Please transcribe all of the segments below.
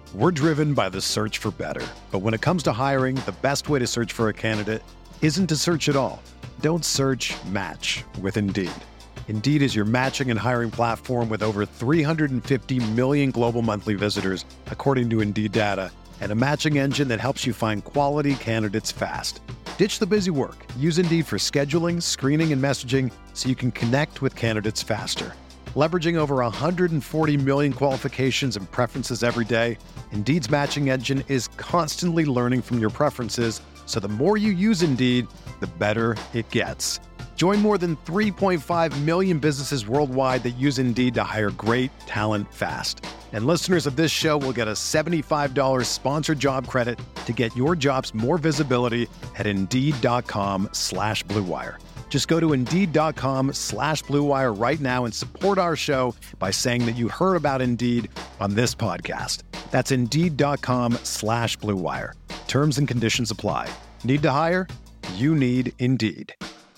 We're driven by the search for better. But when it comes to hiring, the best way to search for a candidate isn't to search at all. Don't search, match with Indeed. Indeed is your matching and hiring platform with over 350 million global monthly visitors, according to Indeed data, and a matching engine that helps you find quality candidates fast. Ditch the busy work. Use Indeed for scheduling, screening, and messaging so you can connect with candidates faster. Leveraging over 140 million qualifications and preferences every day, Indeed's matching engine is constantly learning from your preferences, so the more you use Indeed, the better it gets. Join more than 3.5 million businesses worldwide that use Indeed to hire great talent fast. And listeners of this show will get a $75 sponsored job credit to get your jobs more visibility at Indeed.com/Blue Wire. Just go to Indeed.com/Blue Wire right now and support our show by saying that you heard about Indeed on this podcast. That's Indeed.com/Blue Wire. Terms and conditions apply. Need to hire? You need Indeed.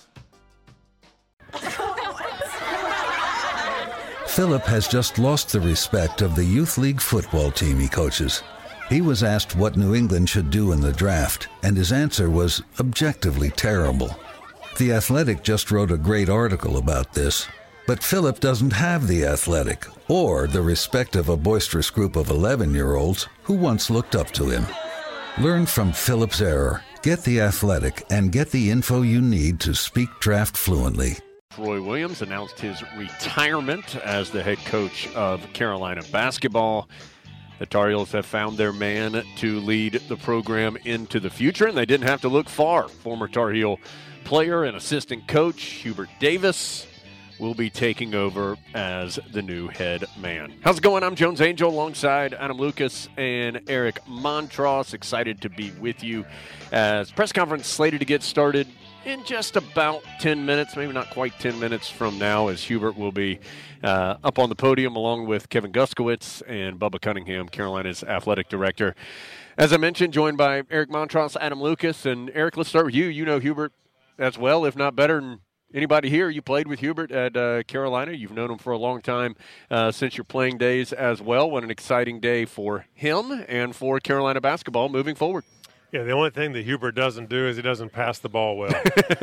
Philip has just lost the respect of the Youth League football team he coaches. He was asked what New England should do in the draft, and his answer was objectively terrible. The Athletic just wrote a great article about this, but Philip doesn't have the Athletic or the respect of a boisterous group of 11-year-olds who once looked up to him. Learn from Philip's error, get the Athletic, and get the info you need to speak draft fluently. Roy Williams announced his retirement as the head coach of Carolina basketball. The Tar Heels have found their man to lead the program into the future, and they didn't have to look far. Former Tar Heel player and assistant coach Hubert Davis will be taking over as the new head man. How's it going? I'm Jones Angel alongside Adam Lucas and Eric Montross. Excited to be with you as press conference slated to get started in just about 10 minutes, maybe not quite 10 minutes from now, as Hubert will be up on the podium along with Kevin Guskowitz and Bubba Cunningham, Carolina's athletic director. As I mentioned, joined by Eric Montross, Adam Lucas. And Eric, let's start with you. You know Hubert as well, if not better than anybody here. You played with Hubert at Carolina. You've known him for a long time since your playing days as well. What an exciting day for him and for Carolina basketball moving forward. Yeah, the only thing that Hubert doesn't do is he doesn't pass the ball well.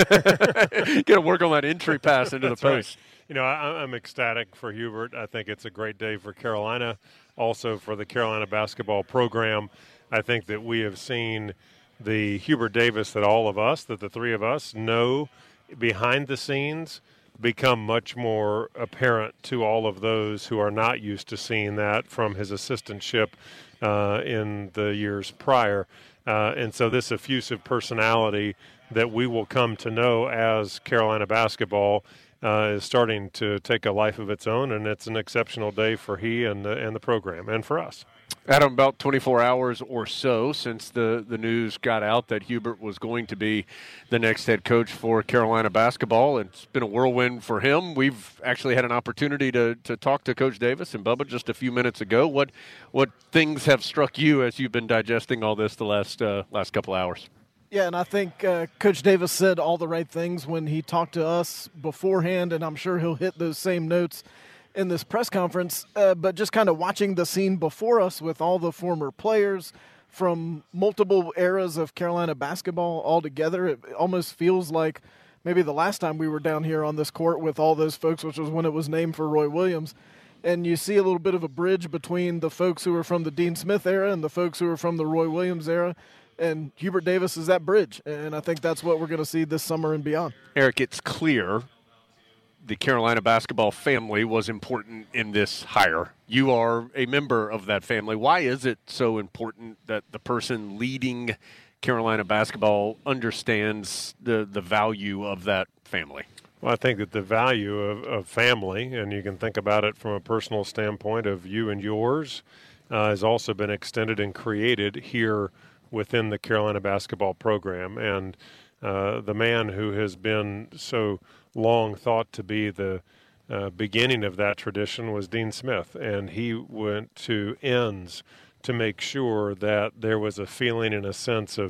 Got to work on that entry pass into the post. Right. You know, I'm ecstatic for Hubert. I think it's a great day for Carolina, also for the Carolina basketball program. I think that we have seen the Hubert Davis that all of us, that the three of us know behind the scenes, become much more apparent to all of those who are not used to seeing that from his assistantship in the years prior. And so this effusive personality that we will come to know as Carolina basketball is starting to take a life of its own, and it's an exceptional day for he and the program and for us. Adam, about 24 hours or so since the news got out that Hubert was going to be the next head coach for Carolina basketball. It's been a whirlwind for him. We've actually had an opportunity to talk to Coach Davis and Bubba just a few minutes ago. What things have struck you as you've been digesting all this the last couple hours? Yeah, and I think Coach Davis said all the right things when he talked to us beforehand, and I'm sure he'll hit those same notes in this press conference, but just kind of watching the scene before us with all the former players from multiple eras of Carolina basketball all together, it almost feels like maybe the last time we were down here on this court with all those folks, which was when it was named for Roy Williams, and you see a little bit of a bridge between the folks who are from the Dean Smith era and the folks who are from the Roy Williams era, and Hubert Davis is that bridge, and I think that's what we're going to see this summer and beyond. Eric, it's clear the Carolina basketball family was important in this hire. You are a member of that family. Why is it so important that the person leading Carolina basketball understands the value of that family? Well, I think that the value of family, and you can think about it from a personal standpoint of you and yours, has also been extended and created here within the Carolina basketball program. And the man who has been so long thought to be the beginning of that tradition was Dean Smith, and he went to ends to make sure that there was a feeling and a sense of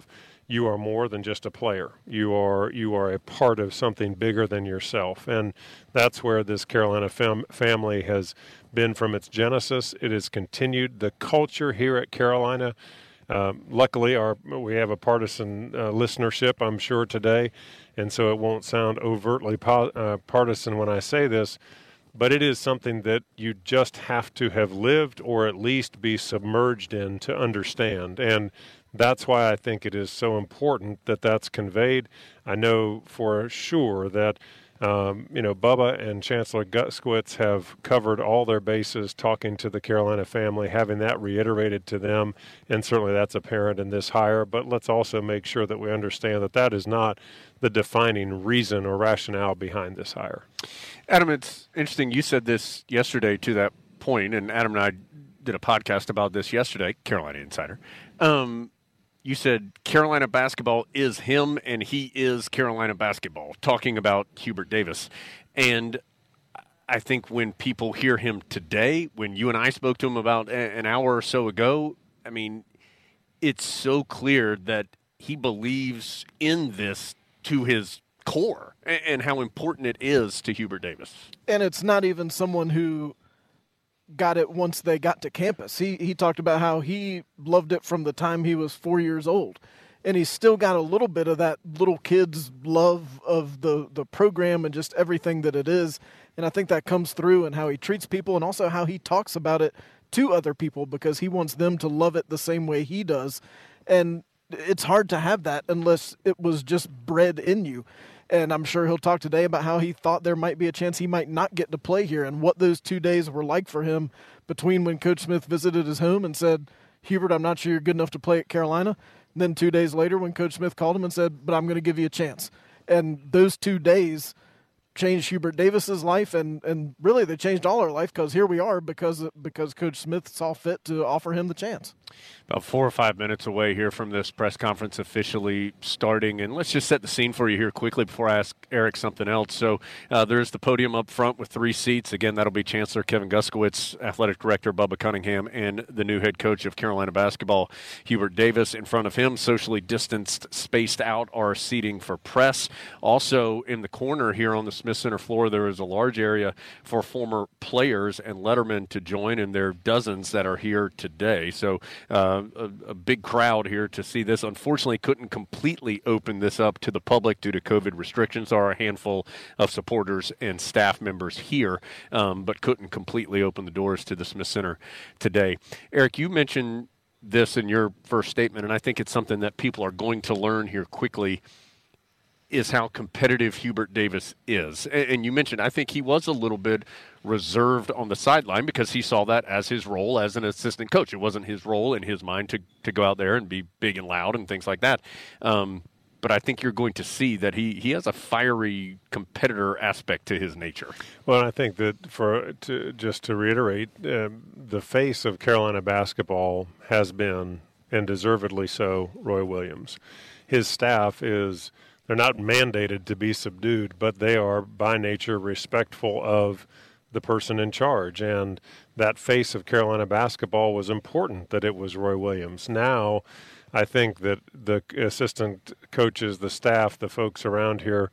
you are more than just a player. You are a part of something bigger than yourself. And that's where this Carolina family has been from its genesis. It has continued. The culture here at Carolina, luckily we have a partisan listenership, I'm sure, today, and so it won't sound overtly partisan when I say this, but it is something that you just have to have lived or at least be submerged in to understand. And that's why I think it is so important that that's conveyed. I know for sure that Bubba and Chancellor Guskowitz have covered all their bases talking to the Carolina family, having that reiterated to them, and certainly that's apparent in this hire. But let's also make sure that we understand that that is not the defining reason or rationale behind this hire. Adam, it's interesting. You said this yesterday to that point, and Adam and I did a podcast about this yesterday, Carolina Insider. You said Carolina basketball is him and he is Carolina basketball, talking about Hubert Davis. And I think when people hear him today, when you and I spoke to him about an hour or so ago, I mean, it's so clear that he believes in this to his core and how important it is to Hubert Davis. And it's not even someone who got it once they got to campus. He talked about how he loved it from the time he was 4 years old. And he's still got a little bit of that little kid's love of the program and just everything that it is. And I think that comes through in how he treats people and also how he talks about it to other people, because he wants them to love it the same way he does. And it's hard to have that unless it was just bred in you. And I'm sure he'll talk today about how he thought there might be a chance he might not get to play here and what those 2 days were like for him between when Coach Smith visited his home and said, Hubert, I'm not sure you're good enough to play at Carolina. And then 2 days later when Coach Smith called him and said, but I'm going to give you a chance. And those 2 days changed Hubert Davis's life, and really they changed all our life, because here we are because Coach Smith saw fit to offer him the chance. About 4 or 5 minutes away here from this press conference officially starting, and let's just set the scene for you here quickly before I ask Eric something else. So there's the podium up front with 3 seats. Again, that'll be Chancellor Kevin Guskowitz, Athletic Director Bubba Cunningham, and the new head coach of Carolina basketball, Hubert Davis. In front of him, socially distanced, spaced out, are seating for press. Also in the corner here on the Smith Center floor, there is a large area for former players and lettermen to join, and there are dozens that are here today. So a big crowd here to see this. Unfortunately, couldn't completely open this up to the public due to COVID restrictions. There are a handful of supporters and staff members here, but couldn't completely open the doors to the Smith Center today. Eric, you mentioned this in your first statement, and I think it's something that people are going to learn here quickly, is how competitive Hubert Davis is. And you mentioned, I think he was a little bit reserved on the sideline because he saw that as his role as an assistant coach. It wasn't his role in his mind to go out there and be big and loud and things like that. But I think you're going to see that he has a fiery competitor aspect to his nature. Well, I think that just to reiterate, the face of Carolina basketball has been, and deservedly so, Roy Williams. His staff is... They're not mandated to be subdued, but they are by nature respectful of the person in charge. And that face of Carolina basketball was important that it was Roy Williams. Now, I think that the assistant coaches, the staff, the folks around here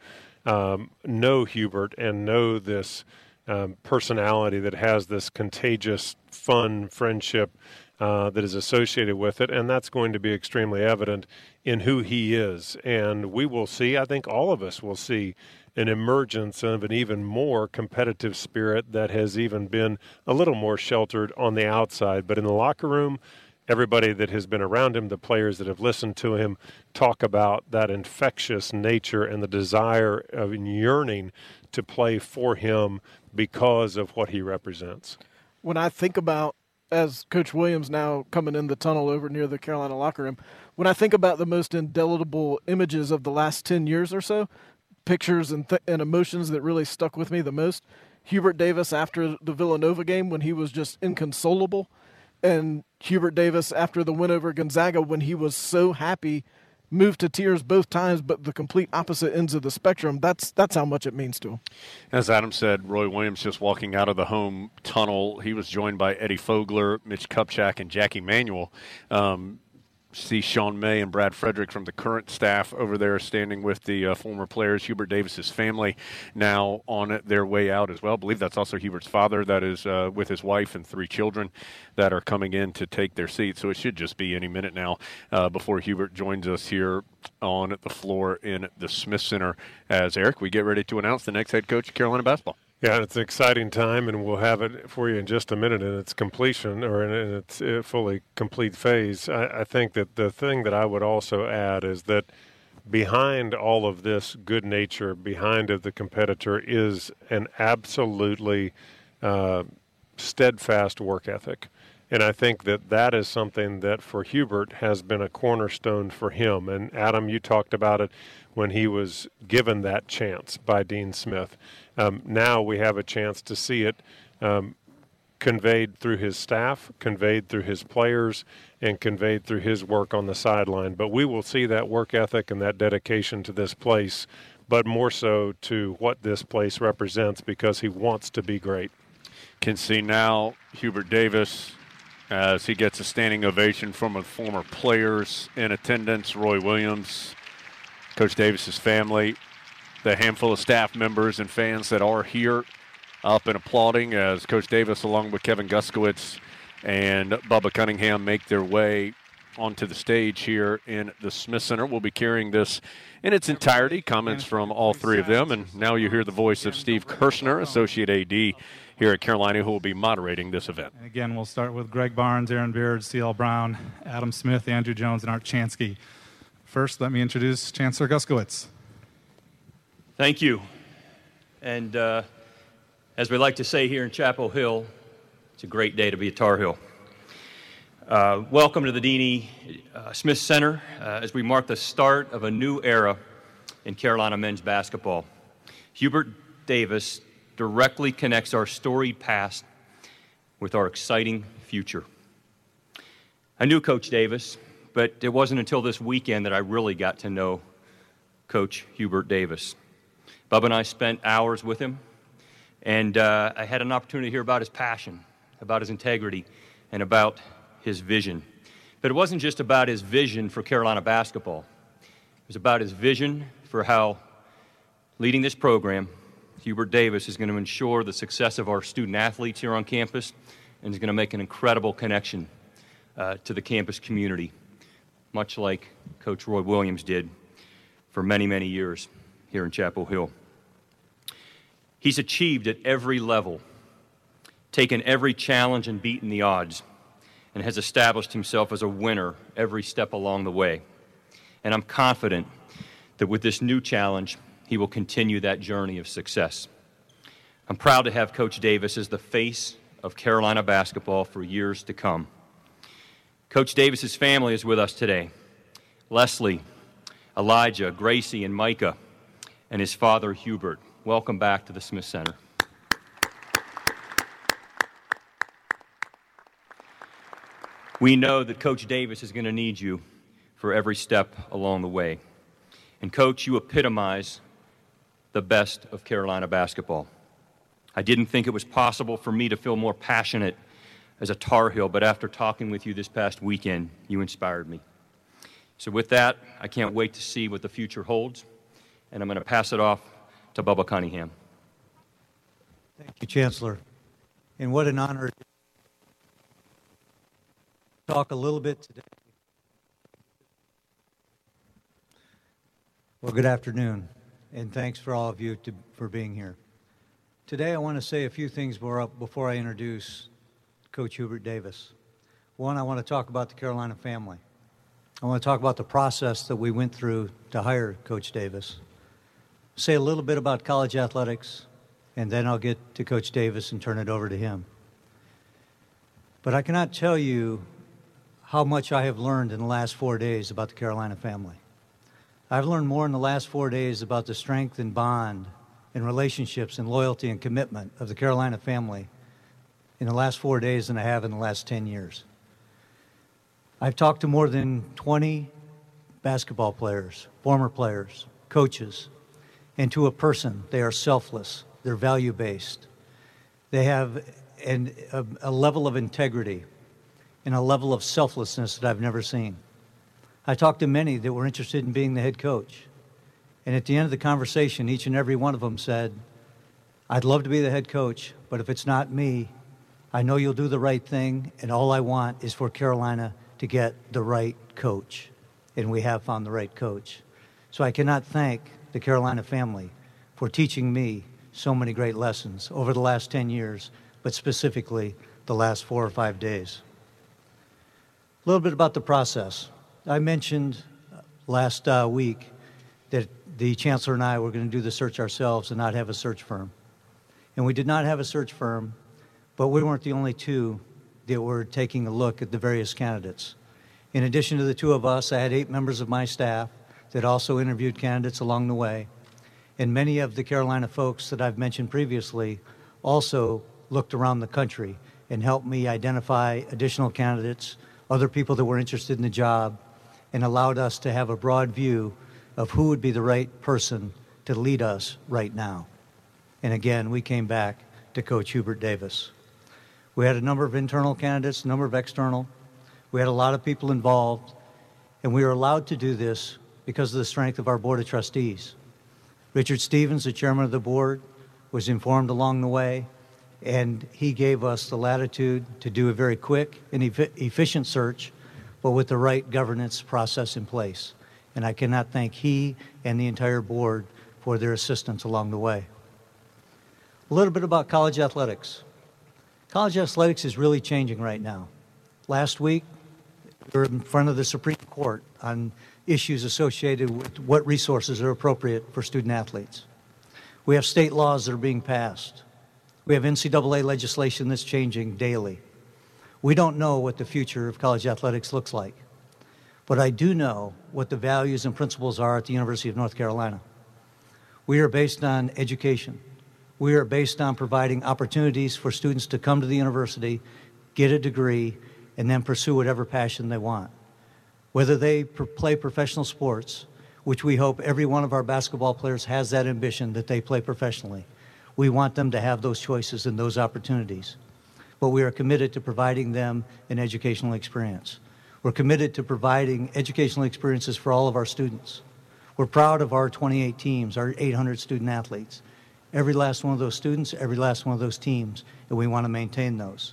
know Hubert and know this personality that has this contagious, fun friendship that is associated with it, and that's going to be extremely evident in who he is. And we will see, I think all of us will see, an emergence of an even more competitive spirit that has even been a little more sheltered on the outside. But in the locker room, everybody that has been around him, the players that have listened to him, talk about that infectious nature and the desire of yearning to play for him because of what he represents. When I think about, as Coach Williams now coming in the tunnel over near the Carolina locker room, when I think about the most indelible images of the last 10 years or so, pictures and emotions that really stuck with me the most, Hubert Davis after the Villanova game when he was just inconsolable, and Hubert Davis after the win over Gonzaga when he was so happy, moved to tears both times, but the complete opposite ends of the spectrum. That's how much it means to him. As Adam said, Roy Williams just walking out of the home tunnel. He was joined by Eddie Fogler, Mitch Kupchak, and Jackie Manuel. see Sean May and Brad Frederick from the current staff over there standing with the former players. Hubert Davis's family now on their way out as well. I believe that's also Hubert's father that is with his wife and 3 children that are coming in to take their seats. So it should just be any minute now before Hubert joins us here on the floor in the Smith Center as, Eric, we get ready to announce the next head coach of Carolina basketball. Yeah, it's an exciting time, and we'll have it for you in just a minute in its completion or in its fully complete phase. I think that the thing that I would also add is that behind all of this good nature, behind of the competitor, is an absolutely steadfast work ethic. And I think that that is something that for Hubert has been a cornerstone for him. And Adam, you talked about it when he was given that chance by Dean Smith. Now we have a chance to see it conveyed through his staff, conveyed through his players, and conveyed through his work on the sideline. But we will see that work ethic and that dedication to this place, but more so to what this place represents, because he wants to be great. Can see now Hubert Davis as he gets a standing ovation from the former players in attendance, Roy Williams, Coach Davis's family, the handful of staff members and fans that are here up and applauding as Coach Davis, along with Kevin Guskowitz and Bubba Cunningham, make their way onto the stage here in the Smith Center. We'll be carrying this in its entirety, comments from all 3 of them. And now you hear the voice of Steve Kirshner, Associate AD here at Carolina, who will be moderating this event. And again, we'll start with Greg Barnes, Aaron Beard, C.L. Brown, Adam Smith, Andrew Jones, and Art Chansky. First, let me introduce Chancellor Guskowitz. Thank you. And as we like to say here in Chapel Hill, it's a great day to be at Tar Heel. Welcome to the Deanie Smith Center as we mark the start of a new era in Carolina men's basketball. Hubert Davis directly connects our storied past with our exciting future. I knew Coach Davis, but it wasn't until this weekend that I really got to know Coach Hubert Davis. Bubba and I spent hours with him, and I had an opportunity to hear about his passion, about his integrity, and about his vision. But it wasn't just about his vision for Carolina basketball. It was about his vision for how, leading this program, Hubert Davis is going to ensure the success of our student athletes here on campus, and is going to make an incredible connection to the campus community, much like Coach Roy Williams did for many, many years here in Chapel Hill. He's achieved at every level, taken every challenge and beaten the odds, and has established himself as a winner every step along the way. And I'm confident that with this new challenge, he will continue that journey of success. I'm proud to have Coach Davis as the face of Carolina basketball for years to come. Coach Davis's family is with us today. Leslie, Elijah, Gracie, and Micah, and his father, Hubert. Welcome back to the Smith Center. We know that Coach Davis is going to need you for every step along the way. And Coach, you epitomize the best of Carolina basketball. I didn't think it was possible for me to feel more passionate as a Tar Heel, but after talking with you this past weekend, you inspired me. So with that, I can't wait to see what the future holds, and I'm going to pass it off to Bubba Cunningham. Thank you, Chancellor. And what an honor to talk a little bit today. Well, good afternoon, and thanks for all of you for being here. Today I want to say a few things before I introduce Coach Hubert Davis. One, I want to talk about the Carolina family. I want to talk about the process that we went through to hire Coach Davis. Say a little bit about college athletics, and then I'll get to Coach Davis and turn it over to him. But I cannot tell you how much I have learned in the last 4 days about the Carolina family. I've learned more in the last 4 days about the strength and bond and relationships and loyalty and commitment of the Carolina family in the last 4 days than I have in the last 10 years. I've talked to more than 20 basketball players, former players, coaches, and to a person. They are selfless. They're value-based. They have a level of integrity and a level of selflessness that I've never seen. I talked to many that were interested in being the head coach. And at the end of the conversation, each and every one of them said, I'd love to be the head coach, but if it's not me, I know you'll do the right thing, and all I want is for Carolina to get the right coach. And we have found the right coach. So I cannot thank the Carolina family for teaching me so many great lessons over the last 10 years, but specifically the last 4 or 5 days. A little bit about the process. I mentioned last week that the chancellor and I were going to do the search ourselves and not have a search firm. And we did not have a search firm, but we weren't the only two that were taking a look at the various candidates. In addition to the two of us, I had 8 members of my staff that also interviewed candidates along the way. And many of the Carolina folks that I've mentioned previously also looked around the country and helped me identify additional candidates, other people that were interested in the job, and allowed us to have a broad view of who would be the right person to lead us right now. And again, we came back to Coach Hubert Davis. We had a number of internal candidates, a number of external. We had a lot of people involved, and we were allowed to do this because of the strength of our Board of Trustees. Richard Stevens, the chairman of the board, was informed along the way, and he gave us the latitude to do a very quick and efficient search, but with the right governance process in place. And I cannot thank he and the entire board for their assistance along the way. A little bit about college athletics. College athletics is really changing right now. Last week, we were in front of the Supreme Court on issues associated with what resources are appropriate for student athletes. We have state laws that are being passed. We have NCAA legislation that's changing daily. We don't know what the future of college athletics looks like, but I do know what the values and principles are at the University of North Carolina. We are based on education. We are based on providing opportunities for students to come to the university, get a degree, and then pursue whatever passion they want. Whether they play professional sports, which we hope every one of our basketball players has that ambition that they play professionally. We want them to have those choices and those opportunities. But we are committed to providing them an educational experience. We're committed to providing educational experiences for all of our students. We're proud of our 28 teams, our 800 student athletes. Every last one of those students, every last one of those teams, and we want to maintain those.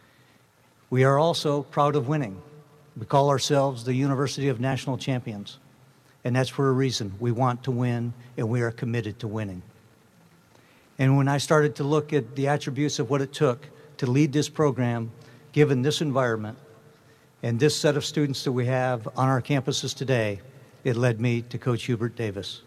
We are also proud of winning. We call ourselves the University of National Champions, and that's for a reason. We want to win, and we are committed to winning. And when I started to look at the attributes of what it took to lead this program, given this environment and this set of students that we have on our campuses today, it led me to Coach Hubert Davis.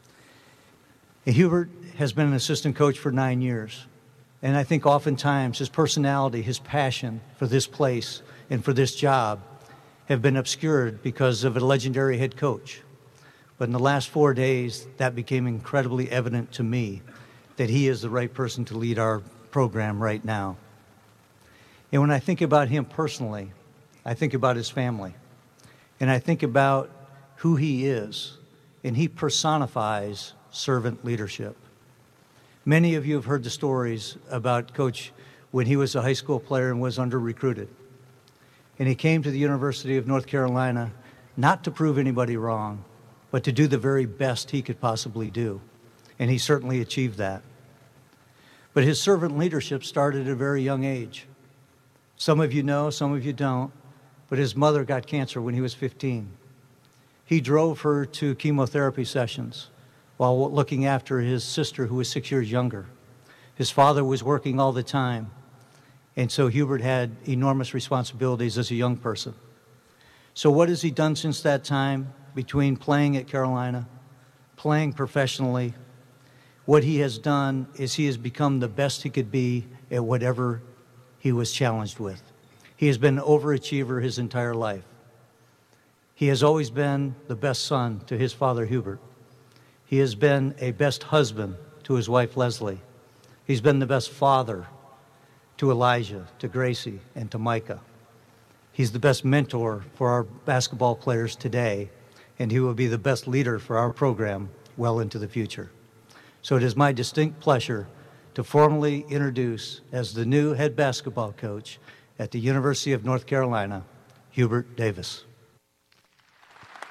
And Hubert has been an assistant coach for 9 years. And I think oftentimes his personality, his passion for this place and for this job have been obscured because of a legendary head coach. But in the last 4 days, that became incredibly evident to me that he is the right person to lead our program right now. And when I think about him personally, I think about his family. And I think about who he is, and he personifies servant leadership. Many of you have heard the stories about Coach when he was a high school player and was under-recruited. And he came to the University of North Carolina not to prove anybody wrong, but to do the very best he could possibly do. And he certainly achieved that. But his servant leadership started at a very young age. Some of you know, some of you don't, but his mother got cancer when he was 15. He drove her to chemotherapy sessions while looking after his sister, who was 6 years younger. His father was working all the time, and so Hubert had enormous responsibilities as a young person. So what has he done since that time, between playing at Carolina, playing professionally? What he has done is he has become the best he could be at whatever he was challenged with. He has been an overachiever his entire life. He has always been the best son to his father, Hubert. He has been a best husband to his wife, Leslie. He's been the best father to Elijah, to Gracie, and to Micah. He's the best mentor for our basketball players today, and he will be the best leader for our program well into the future. So it is my distinct pleasure to formally introduce as the new head basketball coach at the University of North Carolina, Hubert Davis.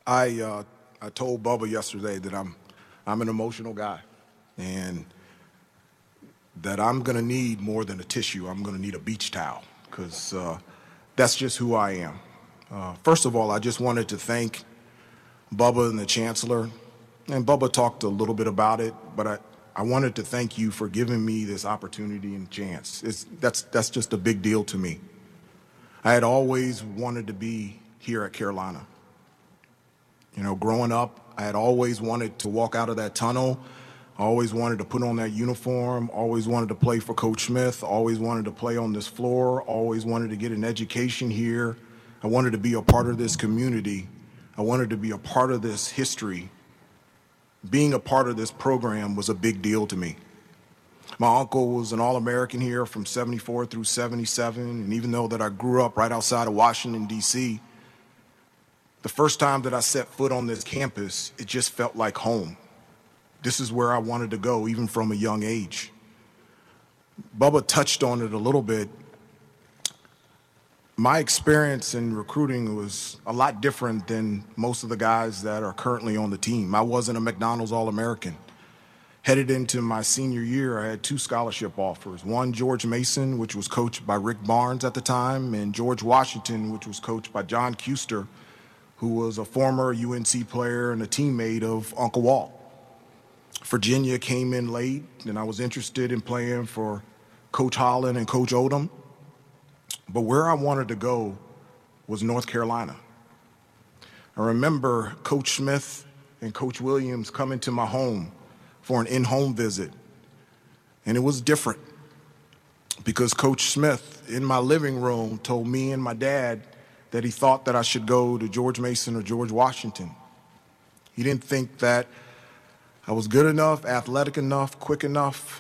I told Bubba yesterday that I'm an emotional guy, and that I'm going to need more than a tissue. I'm going to need a beach towel, because that's just who I am. First of all, I just wanted to thank Bubba and the Chancellor, and Bubba talked a little bit about it, but I wanted to thank you for giving me this opportunity and chance. That's just a big deal to me. I had always wanted to be here at Carolina. You know, growing up, I had always wanted to walk out of that tunnel. I always wanted to put on that uniform, always wanted to play for Coach Smith, always wanted to play on this floor, always wanted to get an education here. I wanted to be a part of this community. I wanted to be a part of this history. Being a part of this program was a big deal to me. My uncle was an All-American here from 74 through 77, and even though that I grew up right outside of Washington, D.C., the first time that I set foot on this campus, it just felt like home. This is where I wanted to go, even from a young age. Bubba touched on it a little bit. My experience in recruiting was a lot different than most of the guys that are currently on the team. I wasn't a McDonald's All-American. Headed into my senior year, I had 2 scholarship offers. One, George Mason, which was coached by Rick Barnes at the time, and George Washington, which was coached by John Kuster, who was a former UNC player and a teammate of Uncle Walt. Virginia came in late, and I was interested in playing for Coach Holland and Coach Odom. But where I wanted to go was North Carolina. I remember Coach Smith and Coach Williams coming to my home for an in-home visit, and it was different because Coach Smith in my living room told me and my dad that he thought that I should go to George Mason or George Washington. He didn't think that I was good enough, athletic enough, quick enough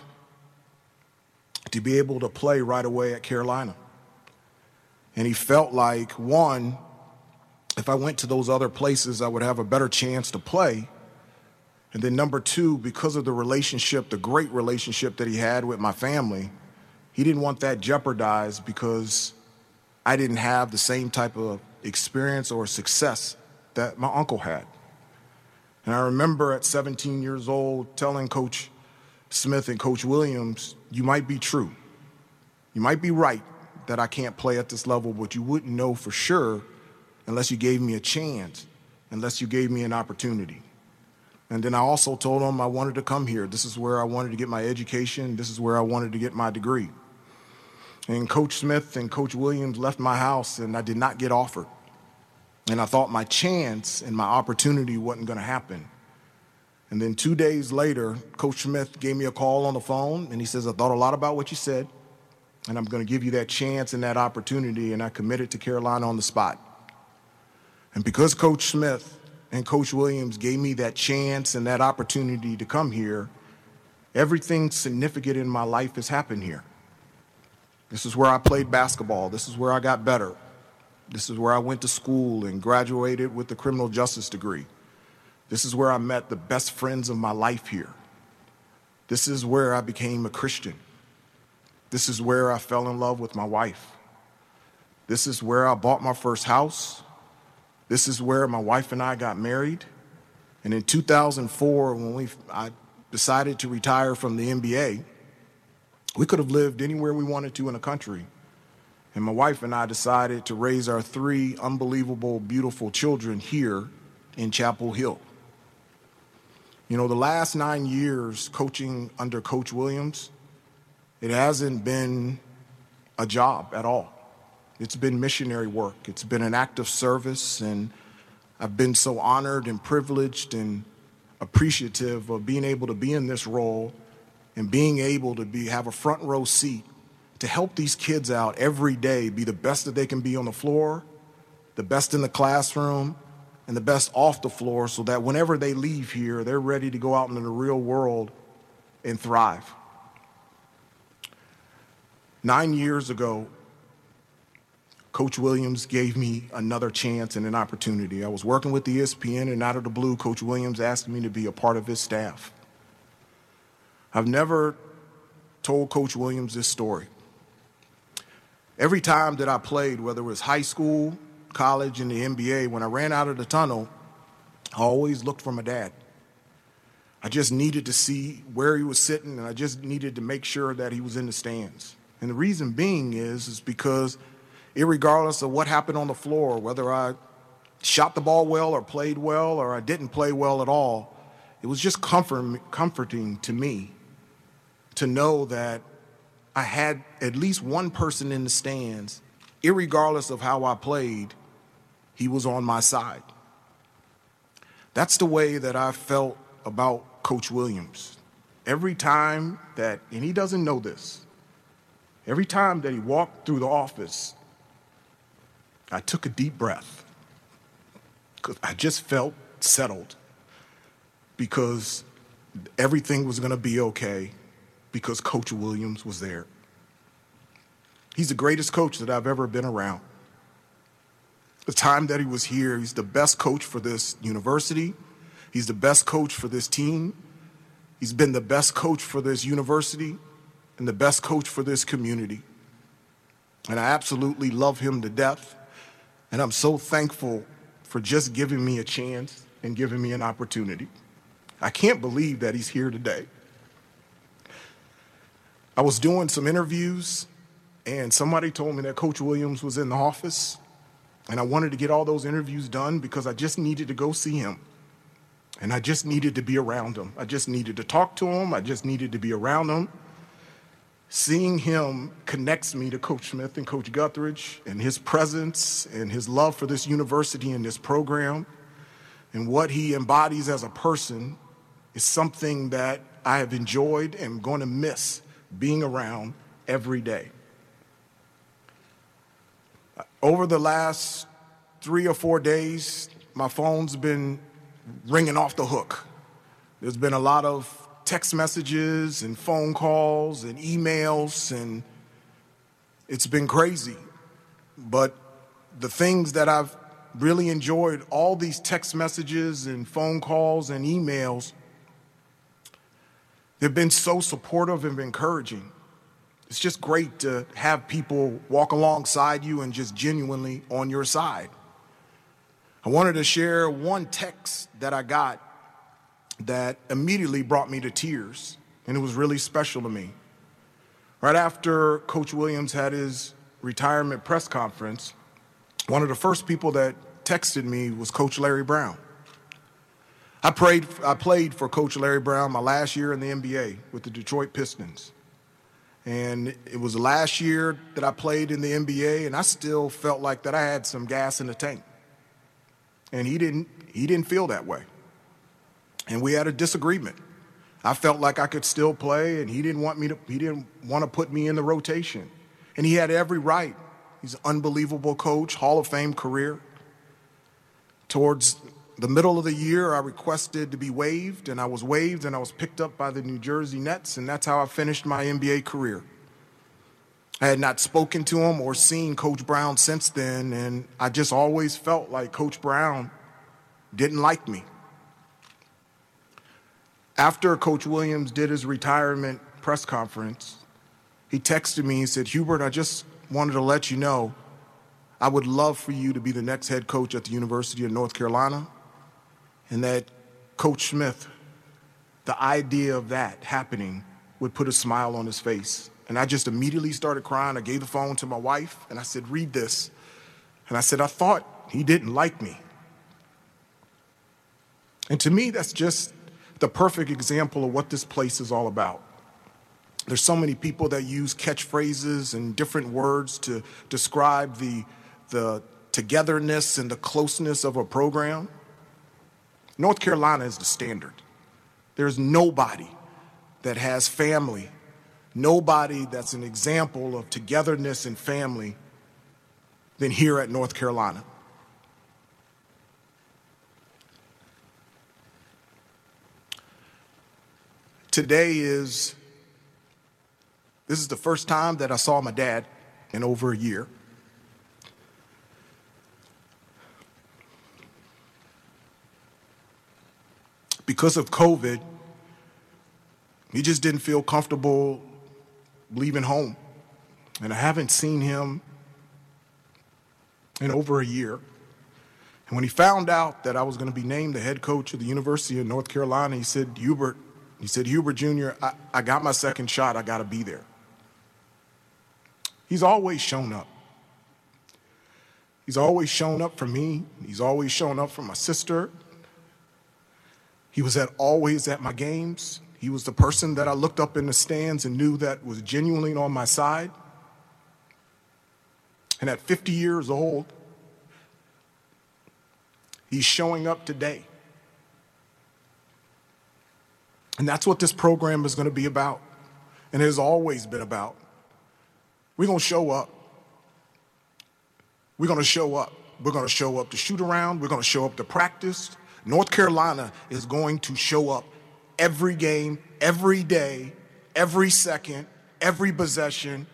to be able to play right away at Carolina. And he felt like, one, if I went to those other places, I would have a better chance to play. And then number 2, because of the relationship, the great relationship that he had with my family, he didn't want that jeopardized because I didn't have the same type of experience or success that my uncle had. And I remember at 17 years old telling Coach Smith and Coach Williams, you might be true. You might be right that I can't play at this level, but you wouldn't know for sure unless you gave me a chance, unless you gave me an opportunity. And then I also told them I wanted to come here. This is where I wanted to get my education. This is where I wanted to get my degree. And Coach Smith and Coach Williams left my house, and I did not get offered. And I thought my chance and my opportunity wasn't going to happen. And then 2 days later, Coach Smith gave me a call on the phone, and he says, I thought a lot about what you said, and I'm going to give you that chance and that opportunity, and I committed to Carolina on the spot. And because Coach Smith and Coach Williams gave me that chance and that opportunity to come here, everything significant in my life has happened here. This is where I played basketball. This is where I got better. This is where I went to school and graduated with a criminal justice degree. This is where I met the best friends of my life here. This is where I became a Christian. This is where I fell in love with my wife. This is where I bought my first house. This is where my wife and I got married. And in 2004, when I decided to retire from the NBA, we could have lived anywhere we wanted to in the country. And my wife and I decided to raise our 3 unbelievable, beautiful children here in Chapel Hill. You know, the last 9 years coaching under Coach Williams, it hasn't been a job at all. It's been missionary work. It's been an act of service, and I've been so honored and privileged and appreciative of being able to be in this role and being able to have a front row seat to help these kids out every day, be the best that they can be on the floor, the best in the classroom, and the best off the floor, so that whenever they leave here, they're ready to go out into the real world and thrive. 9 years ago, Coach Williams gave me another chance and an opportunity. I was working with ESPN, and out of the blue, Coach Williams asked me to be a part of his staff. I've never told Coach Williams this story. Every time that I played, whether it was high school, college, and the NBA, when I ran out of the tunnel, I always looked for my dad. I just needed to see where he was sitting, and I just needed to make sure that he was in the stands. And the reason being is because irregardless of what happened on the floor, whether I shot the ball well or played well or I didn't play well at all, it was just comforting to me to know that I had at least one person in the stands, irregardless of how I played, he was on my side. That's the way that I felt about Coach Williams. Every time that, and he doesn't know this, every time that he walked through the office, I took a deep breath because I just felt settled because everything was going to be okay because Coach Williams was there. He's the greatest coach that I've ever been around. The time that he was here, he's the best coach for this university. He's the best coach for this team. He's been the best coach for this university and the best coach for this community. And I absolutely love him to death. And I'm so thankful for just giving me a chance and giving me an opportunity. I can't believe that he's here today. I was doing some interviews, and somebody told me that Coach Williams was in the office, and I wanted to get all those interviews done because I just needed to go see him. And I just needed to be around him. I just needed to talk to him. I just needed to be around him. Seeing him connects me to Coach Smith and Coach Guthridge and his presence and his love for this university and this program and what he embodies as a person is something that I have enjoyed and going to miss being around every day. Over the last 3 or 4 days, my phone's been ringing off the hook. There's been a lot of text messages and phone calls and emails, and it's been crazy. But the things that I've really enjoyed, all these text messages and phone calls and emails, they've been so supportive and encouraging. It's just great to have people walk alongside you and just genuinely on your side. I wanted to share one text that I got that immediately brought me to tears, and it was really special to me. Right after Coach Williams had his retirement press conference, one of the first people that texted me was Coach Larry Brown. I played for Coach Larry Brown my last year in the NBA with the Detroit Pistons. And it was the last year that I played in the NBA, and I still felt like that I had some gas in the tank. And he didn't feel that way. And we had a disagreement. I felt like I could still play, and he didn't want to put me in the rotation. And he had every right. He's an unbelievable coach, Hall of Fame career. Towards the middle of the year, I requested to be waived, and I was waived, and I was picked up by the New Jersey Nets, and that's how I finished my NBA career. I had not spoken to him or seen Coach Brown since then, and I just always felt like Coach Brown didn't like me. After Coach Williams did his retirement press conference, he texted me and said, "Hubert, I just wanted to let you know I would love for you to be the next head coach at the University of North Carolina, and that Coach Smith, the idea of that happening would put a smile on his face." And I just immediately started crying. I gave the phone to my wife, and I said, "Read this." And I said, "I thought he didn't like me." And to me, that's just the perfect example of what this place is all about. There's so many people that use catchphrases and different words to describe the togetherness and the closeness of a program. North Carolina is the standard. There's nobody that has family, nobody that's an example of togetherness and family than here at North Carolina. This is the first time that I saw my dad in over a year. Because of COVID, he just didn't feel comfortable leaving home. And I haven't seen him in over a year. And when he found out that I was going to be named the head coach of the University of North Carolina, he said, Hubert, Jr., I got my second shot. I got to be there. He's always shown up. He's always shown up for me. He's always shown up for my sister. He was always at my games. He was the person that I looked up in the stands and knew that was genuinely on my side. And at 50 years old, he's showing up today. And that's what this program is going to be about, and it has always been about. We're going to show up. We're going to show up. We're going to show up to shoot around. We're going to show up to practice. North Carolina is going to show up every game, every day, every second, every possession.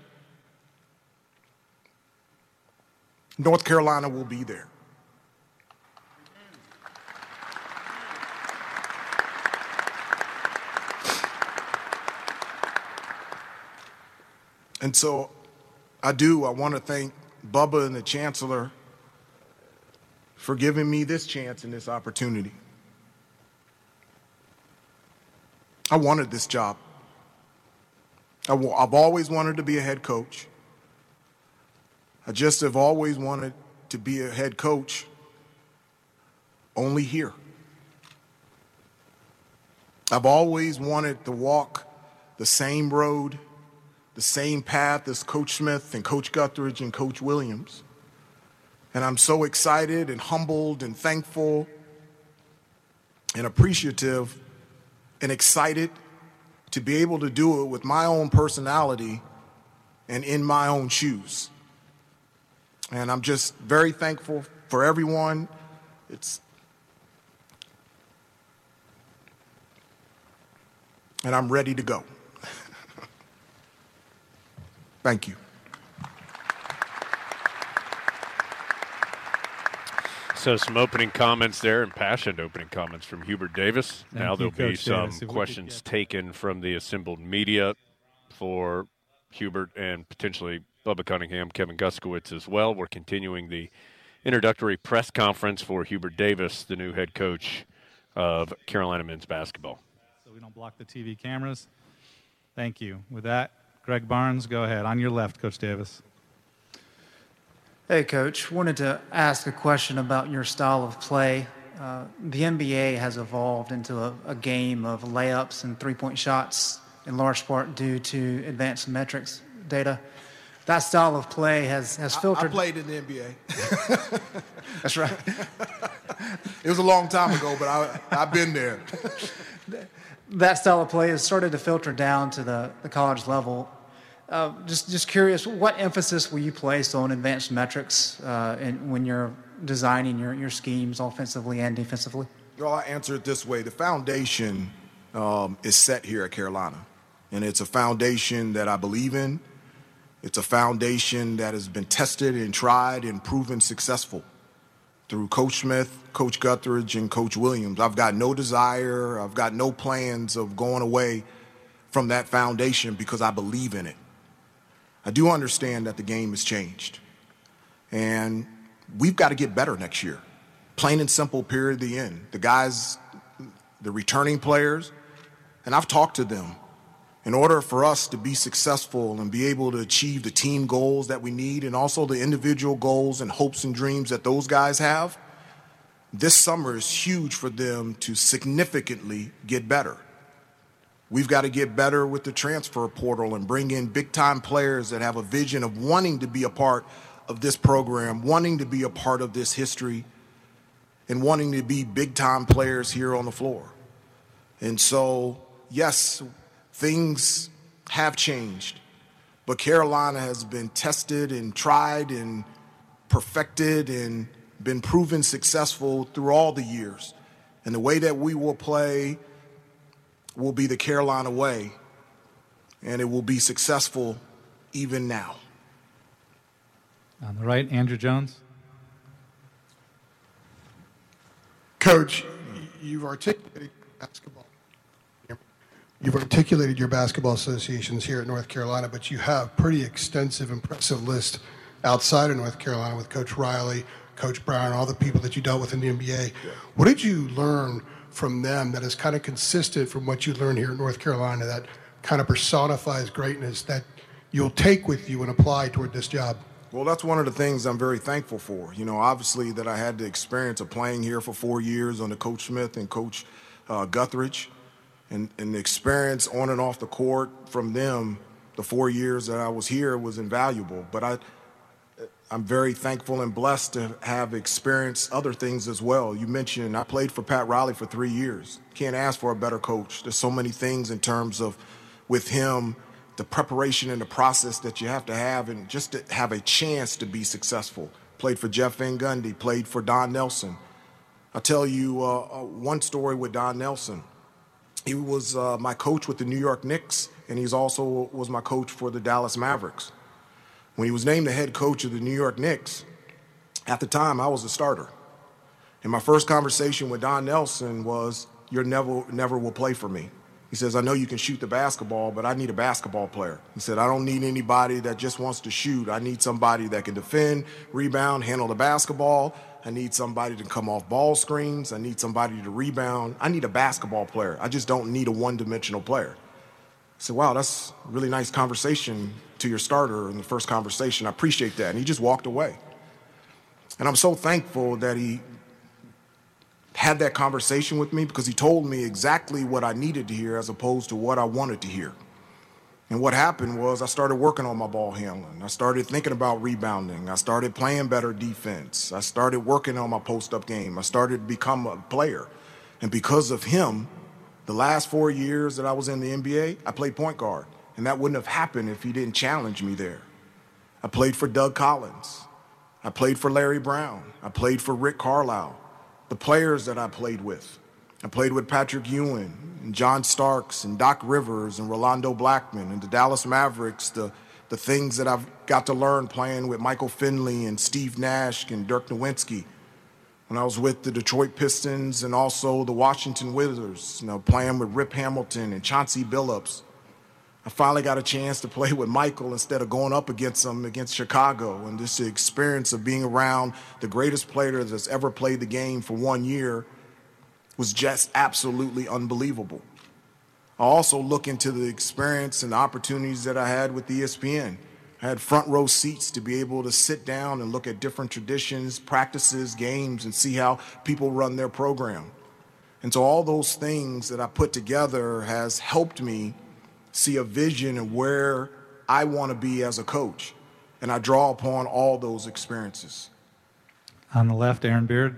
North Carolina will be there. And so I want to thank Bubba and the Chancellor for giving me this chance and this opportunity. I wanted this job. I've always wanted to be a head coach. I just have always wanted to be a head coach only here. I've always wanted to walk the same road, the same path as Coach Smith and Coach Guthridge and Coach Williams. And I'm so excited and humbled and thankful and appreciative and excited to be able to do it with my own personality and in my own shoes. And I'm just very thankful for everyone. And I'm ready to go. Thank you. So some opening comments there, impassioned opening comments from Hubert Davis. Now there'll be some questions taken from the assembled media for Hubert and potentially Bubba Cunningham, Kevin Guskiewicz as well. We're continuing the introductory press conference for Hubert Davis, the new head coach of Carolina men's basketball. So we don't block the TV cameras. Thank you. With that, Greg Barnes, go ahead. On your left, Coach Davis. Hey, Coach. Wanted to ask a question about your style of play. The NBA has evolved into a game of layups and three-point shots, in large part due to advanced metrics data. That style of play has filtered. I played in the NBA. That's right. It was a long time ago, but I've been there. That style of play has started to filter down to the college level. Just curious, what emphasis will you place on advanced metrics when you're designing your schemes offensively and defensively? Well, I answer it this way. The foundation is set here at Carolina, and it's a foundation that I believe in. It's a foundation that has been tested and tried and proven successful through Coach Smith, Coach Guthridge, and Coach Williams. I've got no desire, I've got no plans of going away from that foundation because I believe in it. I do understand that the game has changed, and we've got to get better next year. Plain and simple, period, the end. The guys, the returning players, and I've talked to them. In order for us to be successful and be able to achieve the team goals that we need and also the individual goals and hopes and dreams that those guys have, this summer is huge for them to significantly get better. We've got to get better with the transfer portal and bring in big-time players that have a vision of wanting to be a part of this program, wanting to be a part of this history, and wanting to be big-time players here on the floor. And so, yes, things have changed, but Carolina has been tested and tried and perfected and been proven successful through all the years. And the way that we will play will be the Carolina way, and it will be successful even now. On the right, Andrew Jones. Coach, you've articulated basketball. You've articulated your basketball associations here at North Carolina, but you have pretty extensive, impressive list outside of North Carolina with Coach Riley, Coach Brown, all the people that you dealt with in the NBA. What did you learn from them that is kind of consistent from what you learned here in North Carolina that kind of personifies greatness that you'll take with you and apply toward this job? Well, that's one of the things I'm very thankful for. You know, obviously that I had the experience of playing here for 4 years under Coach Smith and Coach Guthridge, and the experience on and off the court from them, the 4 years that I was here was invaluable. But I'm very thankful and blessed to have experienced other things as well. You mentioned I played for Pat Riley for 3 years. Can't ask for a better coach. There's so many things in terms of with him, the preparation and the process that you have to have, and just to have a chance to be successful. Played for Jeff Van Gundy, played for Don Nelson. I'll tell you one story with Don Nelson. He was my coach with the New York Knicks, and he's also was my coach for the Dallas Mavericks. When he was named the head coach of the New York Knicks, at the time I was a starter. And my first conversation with Don Nelson was, "You never will play for me." He says, "I know you can shoot the basketball, but I need a basketball player." He said, "I don't need anybody that just wants to shoot. I need somebody that can defend, rebound, handle the basketball. I need somebody to come off ball screens. I need somebody to rebound. I need a basketball player. I just don't need a one-dimensional player." I said, "Wow, that's a really nice conversation to your starter in the first conversation. I appreciate that." And he just walked away. And I'm so thankful that he had that conversation with me, because he told me exactly what I needed to hear as opposed to what I wanted to hear. And what happened was I started working on my ball handling. I started thinking about rebounding. I started playing better defense. I started working on my post-up game. I started to become a player. And because of him, the last 4 years that I was in the NBA, I played point guard. And that wouldn't have happened if he didn't challenge me there. I played for Doug Collins. I played for Larry Brown. I played for Rick Carlisle. The players that I played with. I played with Patrick Ewing and John Starks and Doc Rivers and Rolando Blackman and the Dallas Mavericks, the things that I've got to learn playing with Michael Finley and Steve Nash and Dirk Nowitzki. When I was with the Detroit Pistons and also the Washington Wizards, playing with Rip Hamilton and Chauncey Billups. I finally got a chance to play with Michael instead of going up against him against Chicago. And just the experience of being around the greatest player that's ever played the game for 1 year was just absolutely unbelievable. I also look into the experience and the opportunities that I had with ESPN. I had front row seats to be able to sit down and look at different traditions, practices, games, and see how people run their program. And so all those things that I put together has helped me see a vision of where I want to be as a coach. And I draw upon all those experiences. On the left, Aaron Beard.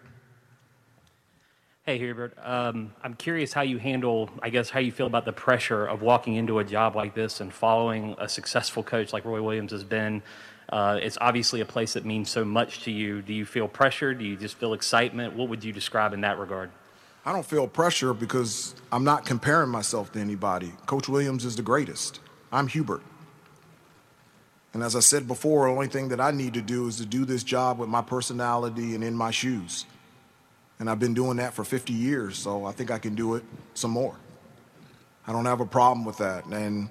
Hey, Hubert. I'm curious how you handle, how you feel about the pressure of walking into a job like this and following a successful coach like Roy Williams has been. It's obviously a place that means so much to you. Do you feel pressure? Do you just feel excitement? What would you describe in that regard? I don't feel pressure because I'm not comparing myself to anybody. Coach Williams is the greatest. I'm Hubert. And as I said before, the only thing that I need to do is to do this job with my personality and in my shoes. And I've been doing that for 50 years, so I think I can do it some more. I don't have a problem with that. And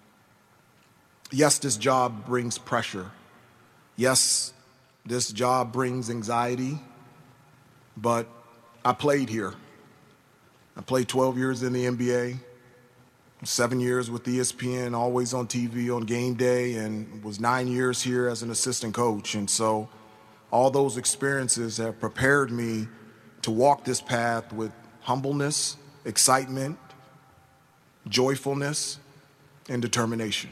yes, this job brings pressure. Yes, this job brings anxiety, but I played here. I played 12 years in the NBA, 7 years with ESPN, always on TV on game day, and was 9 years here as an assistant coach. And so all those experiences have prepared me to walk this path with humbleness, excitement, joyfulness, and determination.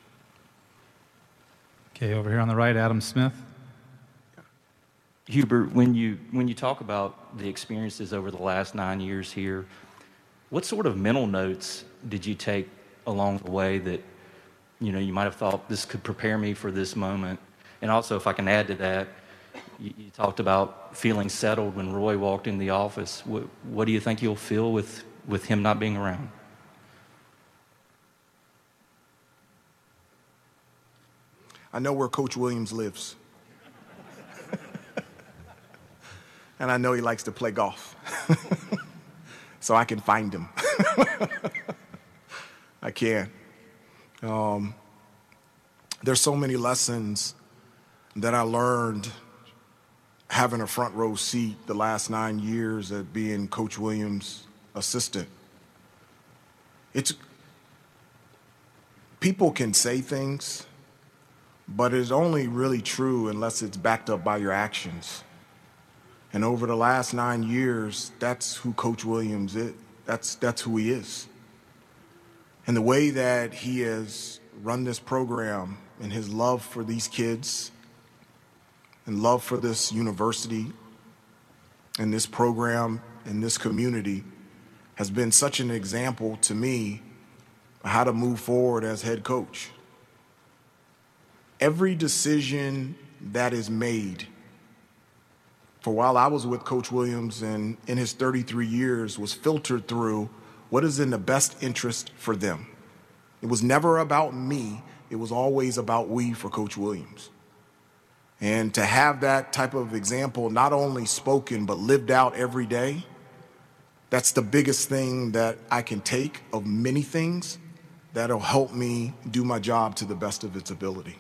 Okay, over here on the right, Adam Smith. Hubert, when you talk about the experiences over the last 9 years here, what sort of mental notes did you take along the way that, you might have thought this could prepare me for this moment? And also, if I can add to that, you talked about feeling settled when Roy walked in the office. What do you think you'll feel with him not being around? I know where Coach Williams lives. And I know he likes to play golf. So I can find him. I can. There's so many lessons that I learned having a front row seat the last 9 years at being Coach Williams' assistant. People can say things, but it's only really true unless it's backed up by your actions. And over the last 9 years, that's who Coach Williams is. That's who he is. And the way that he has run this program and his love for these kids and love for this university and this program and this community has been such an example to me of how to move forward as head coach. Every decision that is made, for while I was with Coach Williams and in his 33 years, was filtered through what is in the best interest for them. It was never about me. It was always about we for Coach Williams. And to have that type of example not only spoken but lived out every day, that's the biggest thing that I can take of many things that'll help me do my job to the best of its ability.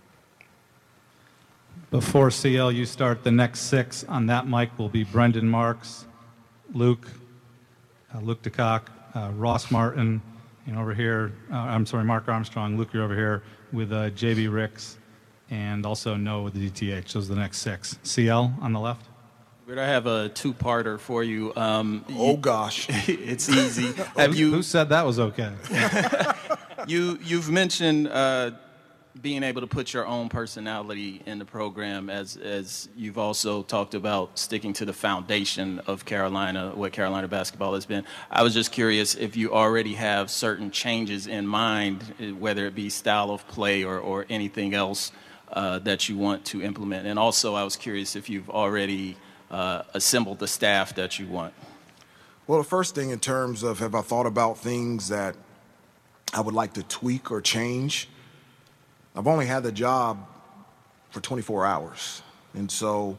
Before CL, you start, the next 6 on that mic will be Brendan Marks, Luke DeCock, Ross Martin, and over here, Mark Armstrong. Luke, you're over here with JB Ricks, and also Noah with the DTH. Those are the next 6. CL on the left. I have a two-parter for you. Oh gosh, it's easy. Who said that was okay? You've mentioned being able to put your own personality in the program, as you've also talked about sticking to the foundation of Carolina, what Carolina basketball has been. I was just curious if you already have certain changes in mind, whether it be style of play or anything else that you want to implement. And also, I was curious if you've already assembled the staff that you want. Well, the first thing in terms of have I thought about things that I would like to tweak or change, I've only had the job for 24 hours. And so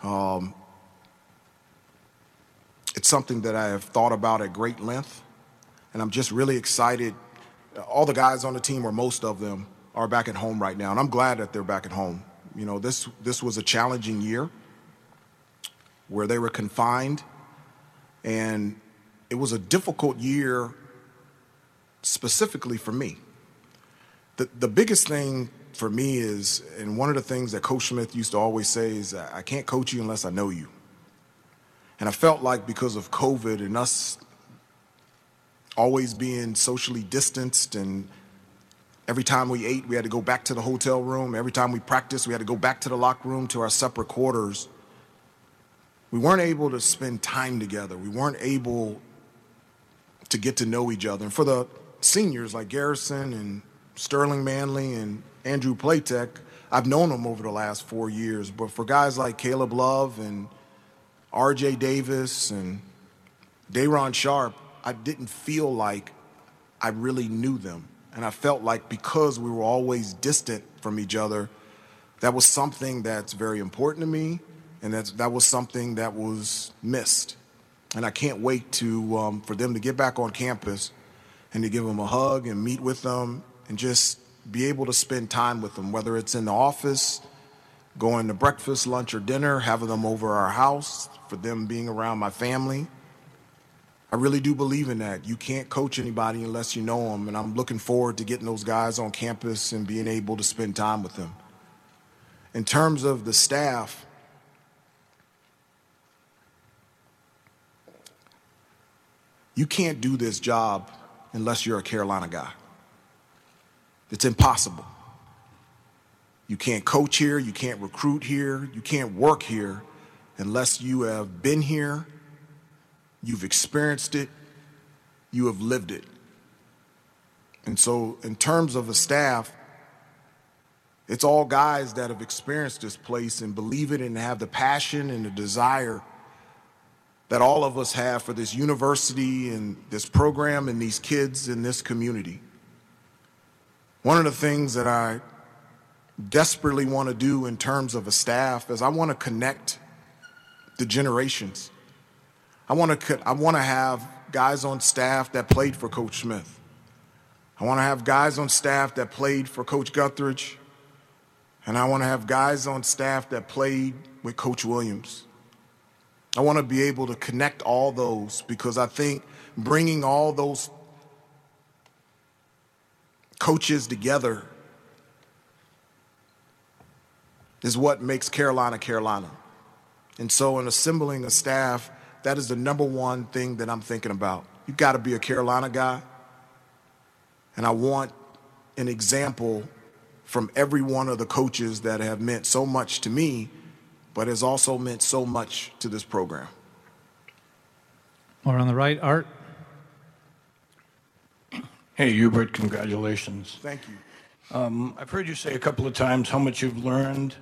it's something that I have thought about at great length. And I'm just really excited. All the guys on the team, or most of them, are back at home right now. And I'm glad that they're back at home. You know, this was a challenging year where they were confined. And it was a difficult year specifically for me. The biggest thing for me is, and one of the things that Coach Smith used to always say is, I can't coach you unless I know you. And I felt like because of COVID and us always being socially distanced, and every time we ate, we had to go back to the hotel room. Every time we practiced, we had to go back to the locker room, to our separate quarters. We weren't able to spend time together. We weren't able to get to know each other. And for the seniors like Garrison and Sterling Manley and Andrew Platek, I've known them over the last 4 years. But for guys like Caleb Love and R.J. Davis and Day'Ron Sharp, I didn't feel like I really knew them. And I felt like because we were always distant from each other, that was something that's very important to me, and that was something that was missed. And I can't wait to for them to get back on campus and to give them a hug and meet with them and just be able to spend time with them, whether it's in the office, going to breakfast, lunch, or dinner, having them over our house, for them being around my family. I really do believe in that. You can't coach anybody unless you know them, and I'm looking forward to getting those guys on campus and being able to spend time with them. In terms of the staff, you can't do this job unless you're a Carolina guy. It's impossible. You can't coach here, you can't recruit here, you can't work here unless you have been here, you've experienced it, you have lived it. And so in terms of a staff, it's all guys that have experienced this place and believe it and have the passion and the desire that all of us have for this university and this program and these kids in this community. One of the things that I desperately want to do in terms of a staff is I want to connect the generations. I want to have guys on staff that played for Coach Smith. I want to have guys on staff that played for Coach Guthridge. And I want to have guys on staff that played with Coach Williams. I want to be able to connect all those, because I think bringing all those coaches together is what makes Carolina Carolina. And so in assembling a staff, that is the number one thing that I'm thinking about. You've got to be a Carolina guy. And I want an example from every one of the coaches that have meant so much to me, but has also meant so much to this program. Or on the right, Art. Hey, Hubert, congratulations. Thank you. I've heard you say a couple of times how much you've learned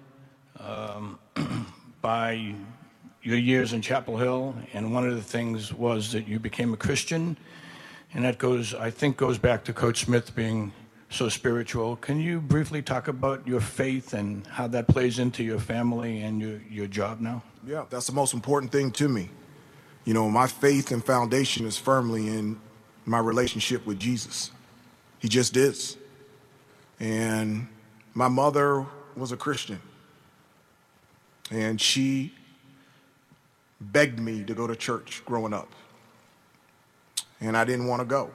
by your years in Chapel Hill, and one of the things was that you became a Christian, and that I think goes back to Coach Smith being so spiritual. Can you briefly talk about your faith and how that plays into your family and your job now? Yeah, that's the most important thing to me. You know, my faith and foundation is firmly in my relationship with Jesus. He just is. And my mother was a Christian, and she begged me to go to church growing up, and I didn't want to go.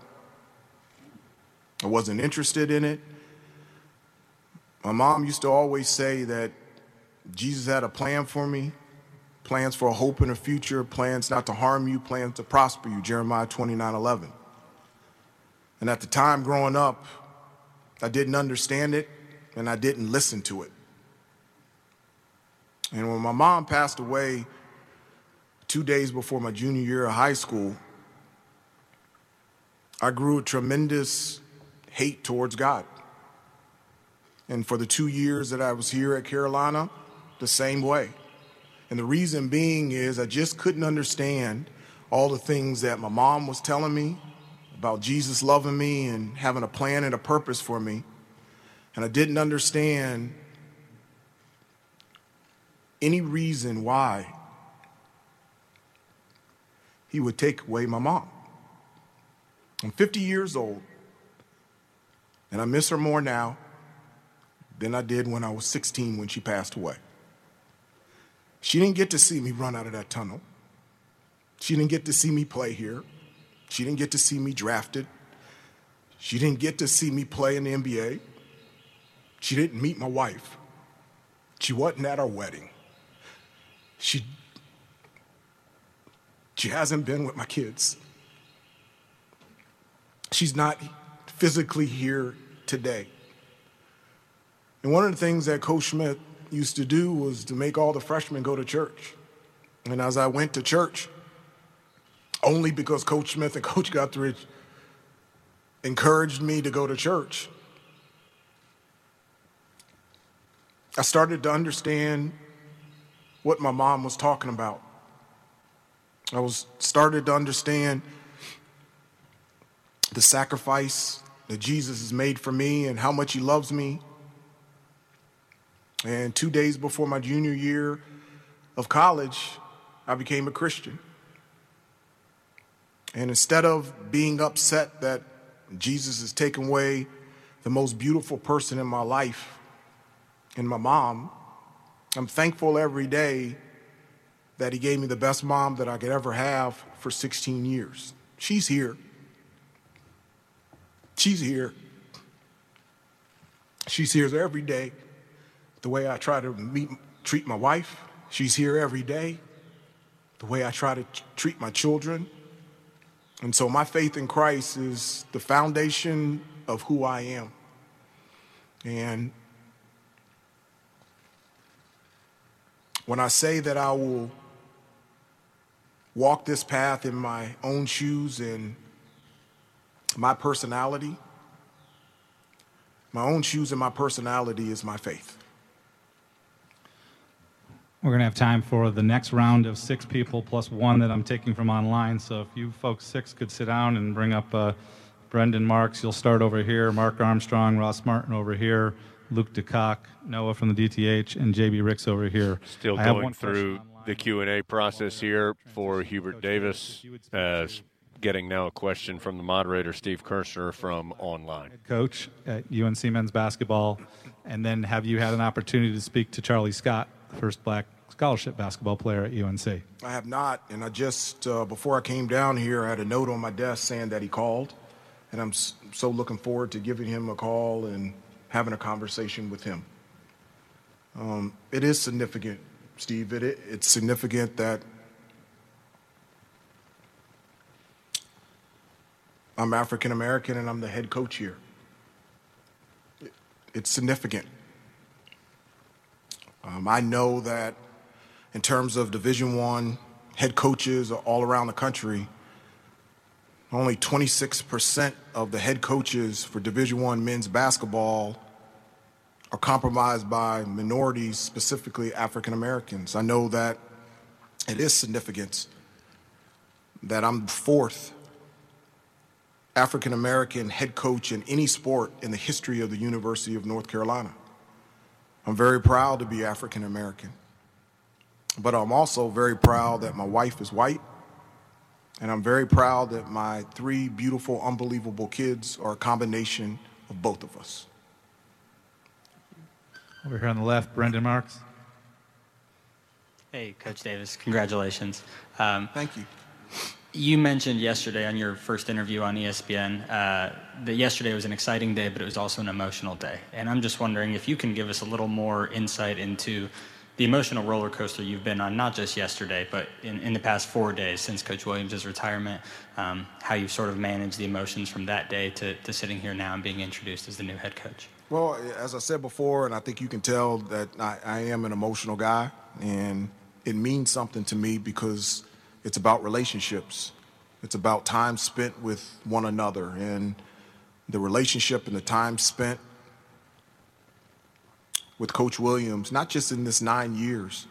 I wasn't interested in it. My mom used to always say that Jesus had a plan for me, plans for a hope in the future, plans not to harm you, plans to prosper you, Jeremiah 29:11. And at the time growing up, I didn't understand it, and I didn't listen to it. And when my mom passed away 2 days before my junior year of high school, I grew a tremendous hate towards God. And for the 2 years that I was here at Carolina, the same way. And the reason being is I just couldn't understand all the things that my mom was telling me about Jesus loving me and having a plan and a purpose for me. And I didn't understand any reason why he would take away my mom. I'm 50 years old, and I miss her more now than I did when I was 16 when she passed away. She didn't get to see me run out of that tunnel. She didn't get to see me play here. She didn't get to see me drafted. She didn't get to see me play in the NBA. She didn't meet my wife. She wasn't at our wedding. She hasn't been with my kids. She's not physically here today. And one of the things that Coach Smith used to do was to make all the freshmen go to church. And as I went to church, only because Coach Smith and Coach Guthridge encouraged me to go to church, I started to understand what my mom was talking about. I started to understand the sacrifice that Jesus has made for me and how much he loves me. And 2 days before my junior year of college, I became a Christian. And instead of being upset that Jesus has taken away the most beautiful person in my life, and my mom, I'm thankful every day that he gave me the best mom that I could ever have for 16 years. She's here. She's here. She's here every day. The way I try to treat my wife, she's here every day. The way I try to treat my children. And so my faith in Christ is the foundation of who I am. And when I say that I will walk this path in my own shoes and my personality, my own shoes and my personality is my faith. We're going to have time for the next round of 6 people plus 1 that I'm taking from online. So if you folks 6 could sit down and bring up Brendan Marks. You'll start over here. Mark Armstrong, Ross Martin over here, Luke DeCock, Noah from the DTH, and JB Ricks over here. Still going through the Q&A process here for Hubert Davis as getting now a question from the moderator, Steve Kirshner, from online. Coach at UNC men's basketball, and then have you had an opportunity to speak to Charlie Scott, the first black scholarship basketball player at UNC? I have not, and I just, before I came down here, I had a note on my desk saying that he called, and I'm so looking forward to giving him a call and having a conversation with him. It is significant, Steve. It's significant that I'm African American and I'm the head coach here. It's significant. I know that in terms of Division I head coaches all around the country, only 26% of the head coaches for Division I men's basketball are compromised by minorities, specifically African Americans. I know that it is significant that I'm the fourth African American head coach in any sport in the history of the University of North Carolina. I'm very proud to be African American, but I'm also very proud that my wife is white, and I'm very proud that my 3 beautiful, unbelievable kids are a combination of both of us. Over here on the left, Brendan Marks. Hey, Coach Davis, congratulations. Thank you. You mentioned yesterday on your first interview on ESPN that yesterday was an exciting day, but it was also an emotional day. And I'm just wondering if you can give us a little more insight into the emotional roller coaster you've been on, not just yesterday, but in the past 4 days since Coach Williams' retirement, how you've sort of managed the emotions from that day to sitting here now and being introduced as the new head coach. Well, as I said before, and I think you can tell that I am an emotional guy, and it means something to me because it's about relationships. It's about time spent with one another, and the relationship and the time spent with Coach Williams, not just in this 9 years,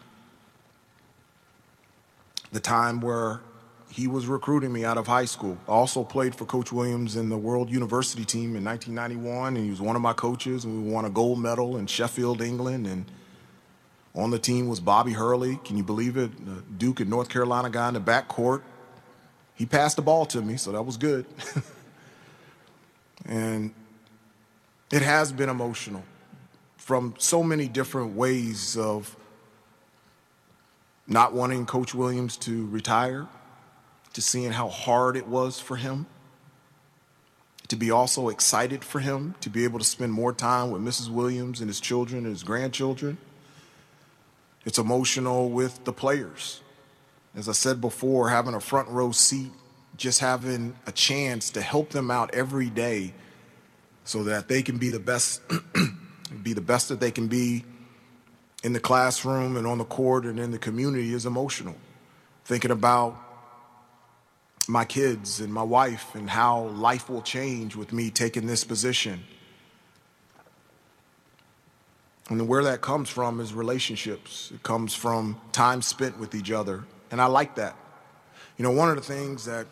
the time where he was recruiting me out of high school. I also played for Coach Williams in the World University team in 1991, and he was one of my coaches, and we won a gold medal in Sheffield, England, and on the team was Bobby Hurley. Can you believe it? The Duke and North Carolina guy in the backcourt. He passed the ball to me, so that was good. And it has been emotional from so many different ways of not wanting Coach Williams to retire, to seeing how hard it was for him, to be also excited for him, to be able to spend more time with Mrs. Williams and his children and his grandchildren. It's emotional with the players. As I said before, having a front row seat, just having a chance to help them out every day so that they can be the best, be the best that they can be in the classroom and on the court and in the community is emotional. Thinking about my kids and my wife and how life will change with me taking this position. And where that comes from is relationships. It comes from time spent with each other. And I like that. You know, one of the things that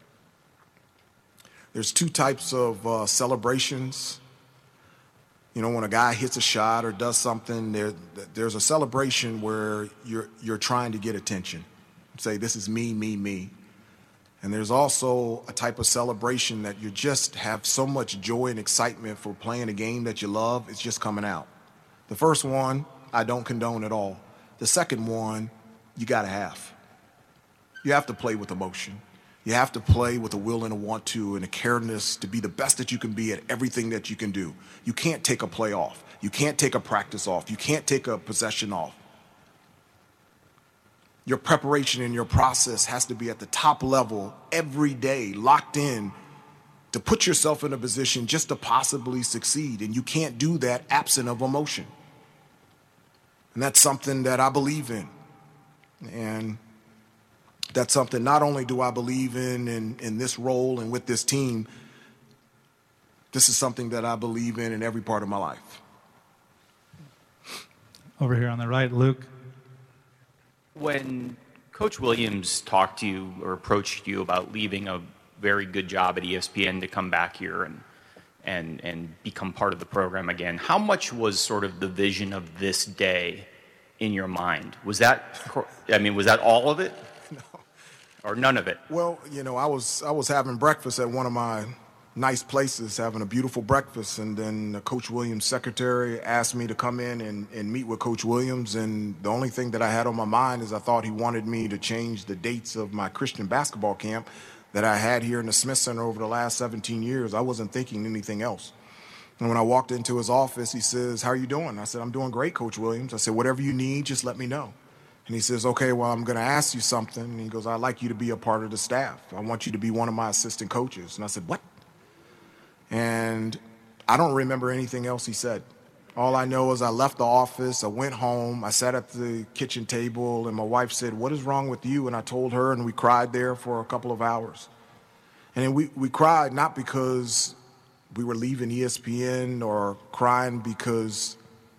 there's 2 types of celebrations. You know, when a guy hits a shot or does something, there's a celebration where you're trying to get attention. Say, this is me, me, me. And there's also a type of celebration that you just have so much joy and excitement for playing a game that you love, it's just coming out. The first one, I don't condone at all. The second one, you got to have. You have to play with emotion. You have to play with a will and a want to and a careness to be the best that you can be at everything that you can do. You can't take a play off. You can't take a practice off. You can't take a possession off. Your preparation and your process has to be at the top level every day, locked in to put yourself in a position just to possibly succeed. And you can't do that absent of emotion. And that's something that I believe in. And that's something not only do I believe in this role and with this team, this is something that I believe in every part of my life. Over here on the right, Luke. When Coach Williams talked to you or approached you about leaving a very good job at ESPN to come back here and become part of the program again, how much was sort of the vision of this day in your mind? Was that all of it? or none of it? Well, I was having breakfast at one of my nice places, having a beautiful breakfast, and then Coach Williams' secretary asked me to come in and meet with Coach Williams, and the only thing that I had on my mind is I thought he wanted me to change the dates of my Christian basketball camp that I had here in the Smith Center over the last 17 years. I wasn't thinking anything else. And when I walked into his office, he says, "How are you doing?" I said, "I'm doing great, Coach Williams." I said, "Whatever you need, just let me know." And he says, "Okay, well, I'm going to ask you something." And he goes, "I'd like you to be a part of the staff. I want you to be one of my assistant coaches." And I said, "What?" And I don't remember anything else he said. All I know is I left the office, I went home, I sat at the kitchen table, and my wife said, "What is wrong with you?" And I told her, and we cried there for a couple of hours. And then we cried not because we were leaving ESPN or crying because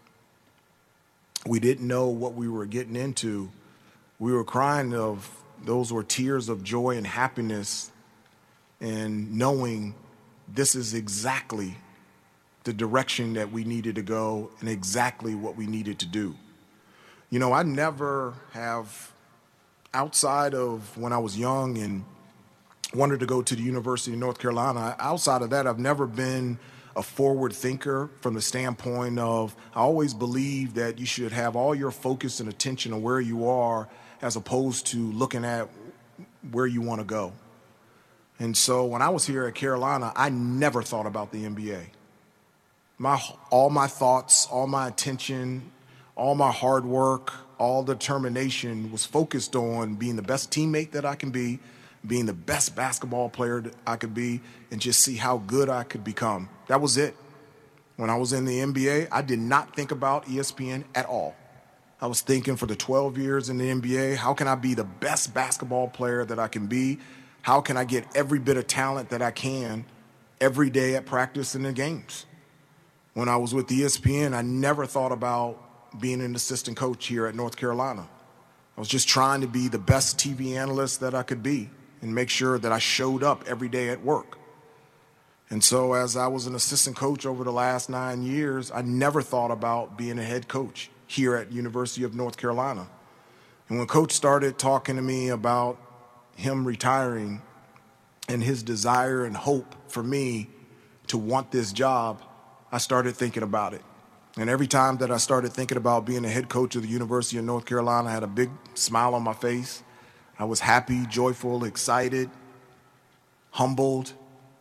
we didn't know what we were getting into. We were crying those were tears of joy and happiness and knowing this is exactly the direction that we needed to go and exactly what we needed to do. I never have, outside of when I was young and wanted to go to the University of North Carolina, outside of that, I've never been a forward thinker from the standpoint of I always believe that you should have all your focus and attention on where you are as opposed to looking at where you want to go. And so when I was here at Carolina, I never thought about the NBA. All my thoughts, all my attention, all my hard work, all determination was focused on being the best teammate that I can be, being the best basketball player that I could be, and just see how good I could become. That was it. When I was in the NBA, I did not think about ESPN at all. I was thinking for the 12 years in the NBA, how can I be the best basketball player that I can be? How can I get every bit of talent that I can every day at practice and the games? When I was with ESPN, I never thought about being an assistant coach here at North Carolina. I was just trying to be the best TV analyst that I could be and make sure that I showed up every day at work. And so as I was an assistant coach over the last 9 years, I never thought about being a head coach here at University of North Carolina. And when Coach started talking to me about him retiring and his desire and hope for me to want this job, I started thinking about it. And every time that I started thinking about being a head coach of the University of North Carolina, I had a big smile on my face. I was happy, joyful, excited, humbled,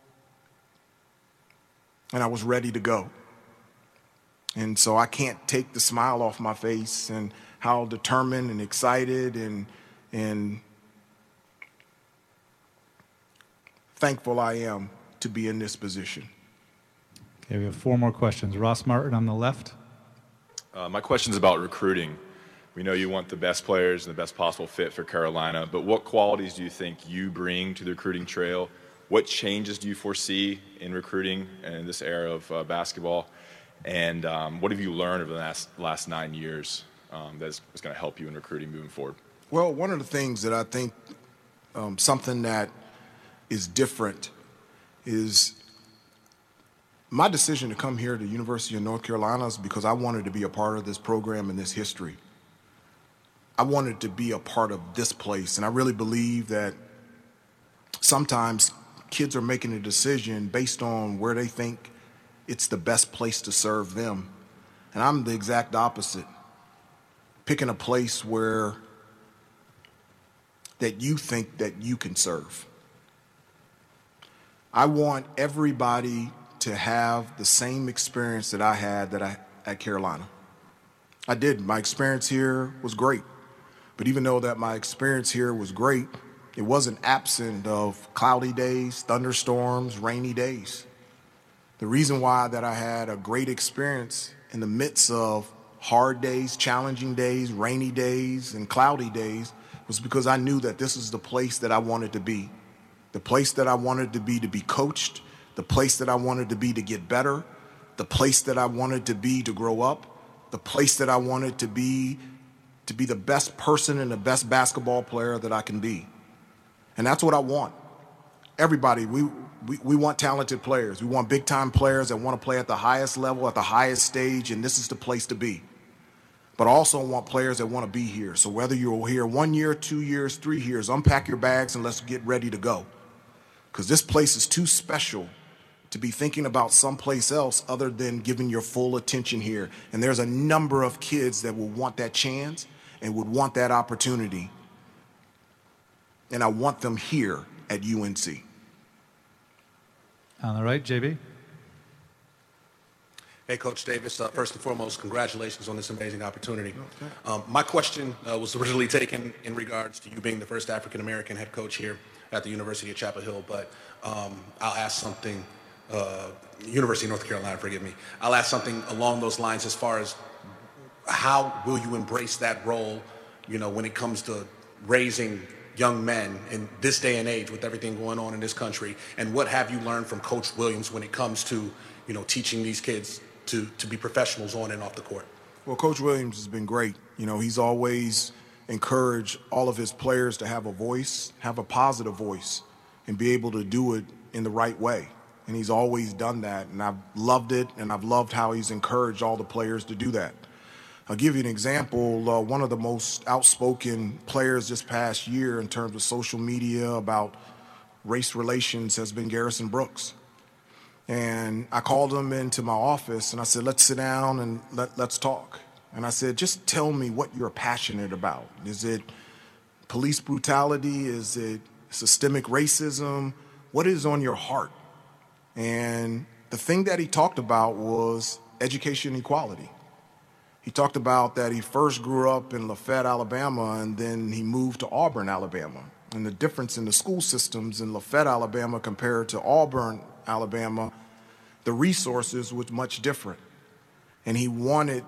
and I was ready to go. And so I can't take the smile off my face and how determined and excited and thankful I am to be in this position. Okay, we have 4 more questions. Ross Martin on the left. My question is about recruiting. We know you want the best players and the best possible fit for Carolina, but what qualities do you think you bring to the recruiting trail? What changes do you foresee in recruiting in this era of basketball? And what have you learned over the last 9 years that's going to help you in recruiting moving forward? Well, one of the things that I think something that is different is my decision to come here to the University of North Carolina is because I wanted to be a part of this program and this history. I wanted to be a part of this place, and I really believe that sometimes kids are making a decision based on where they think it's the best place to serve them. And I'm the exact opposite. Picking a place where that you think that you can serve. I want everybody to have the same experience that I had at Carolina. I did. My experience here was great. But even though that my experience here was great, it wasn't absent of cloudy days, thunderstorms, rainy days. The reason why that I had a great experience in the midst of hard days, challenging days, rainy days, and cloudy days was because I knew that this is the place that I wanted to be. The place that I wanted to be coached, the place that I wanted to be to get better, the place that I wanted to be to grow up, the place that I wanted to be the best person and the best basketball player that I can be. And that's what I want. Everybody, we want talented players. We want big-time players that want to play at the highest level, at the highest stage, and this is the place to be. but I also want players that want to be here. So whether you're here 1 year, 2 years, 3 years, unpack your bags and let's get ready to go. Because this place is too special to be thinking about someplace else other than giving your full attention here. And there's a number of kids that will want that chance and would want that opportunity. And I want them here at UNC. On the right, JB. Hey, Coach Davis. First and foremost, congratulations on this amazing opportunity. My question was originally taken in regards to you being the first African-American head coach here at the University of Chapel Hill, but I'll ask something, University of North Carolina, forgive me. I'll ask something along those lines as far as how will you embrace that role, when it comes to raising young men in this day and age with everything going on in this country, and what have you learned from Coach Williams when it comes to, teaching these kids to be professionals on and off the court? Well, Coach Williams has been great. He's always encouraged all of his players to have a voice, have a positive voice, and be able to do it in the right way. And he's always done that, and I've loved it, and I've loved how he's encouraged all the players to do that. I'll give you an example. One of the most outspoken players this past year in terms of social media about race relations has been Garrison Brooks. And I called him into my office, and I said, let's sit down and let's talk. And I said, just tell me what you're passionate about. Is it police brutality? Is it systemic racism? What is on your heart? And the thing that he talked about was education equality. He talked about that he first grew up in Lafayette, Alabama, and then he moved to Auburn, Alabama. And the difference in the school systems in Lafayette, Alabama compared to Auburn, Alabama, the resources was much different. And he wanted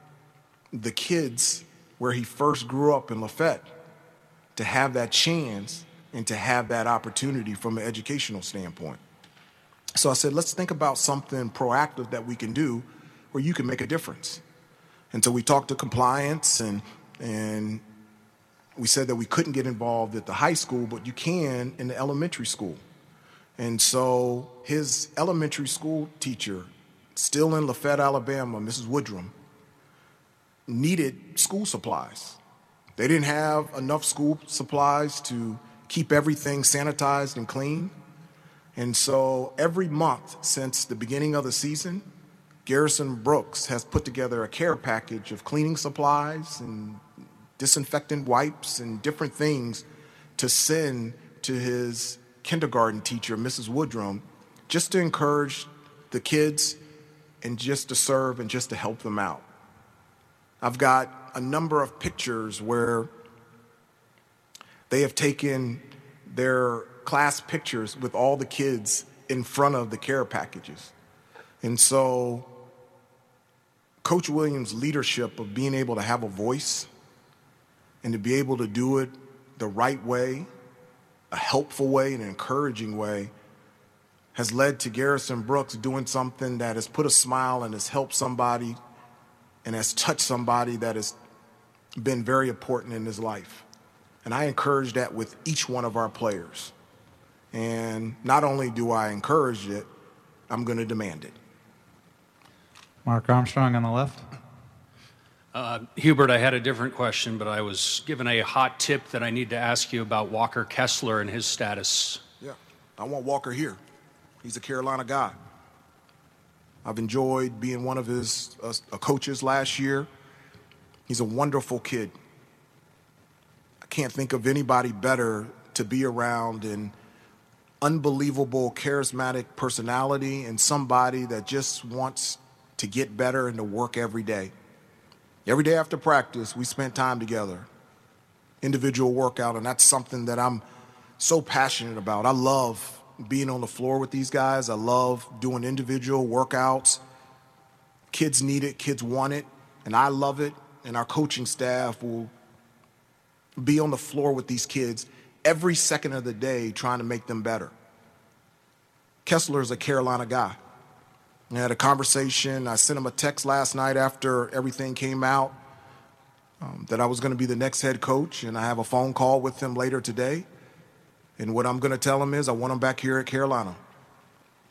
the kids where he first grew up in Lafayette to have that chance and to have that opportunity from an educational standpoint. So I said, let's think about something proactive that we can do where you can make a difference. And so we talked to compliance, and we said that we couldn't get involved at the high school, but you can in the elementary school. And so his elementary school teacher, still in Lafayette, Alabama, Mrs. Woodrum, needed school supplies. They didn't have enough school supplies to keep everything sanitized and clean. And so every month since the beginning of the season, Garrison Brooks has put together a care package of cleaning supplies and disinfectant wipes and different things to send to his kindergarten teacher, Mrs. Woodrum, just to encourage the kids and just to serve and just to help them out. I've got a number of pictures where they have taken their class pictures with all the kids in front of the care packages. And so Coach Williams' leadership of being able to have a voice and to be able to do it the right way, a helpful way, an encouraging way, has led to Garrison Brooks doing something that has put a smile and has helped somebody and has touched somebody that has been very important in his life. And I encourage that with each one of our players. And not only do I encourage it, I'm going to demand it. Mark Armstrong on the left. Hubert, I had a different question, but I was given a hot tip that I need to ask you about Walker Kessler and his status. Yeah, I want Walker here. He's a Carolina guy. I've enjoyed being one of his coaches last year. He's a wonderful kid. I can't think of anybody better to be around, and unbelievable charismatic personality, and somebody that just wants to get better and to work every day. Every day after practice, we spent time together, individual workout, and that's something that I'm so passionate about. I love being on the floor with these guys. I love doing individual workouts. Kids need it, kids want it, and I love it, and our coaching staff will be on the floor with these kids every second of the day trying to make them better. Kessler is a Carolina guy. I had a conversation. I sent him a text last night after everything came out that I was going to be the next head coach, and I have a phone call with him later today. And what I'm going to tell him is I want him back here at Carolina.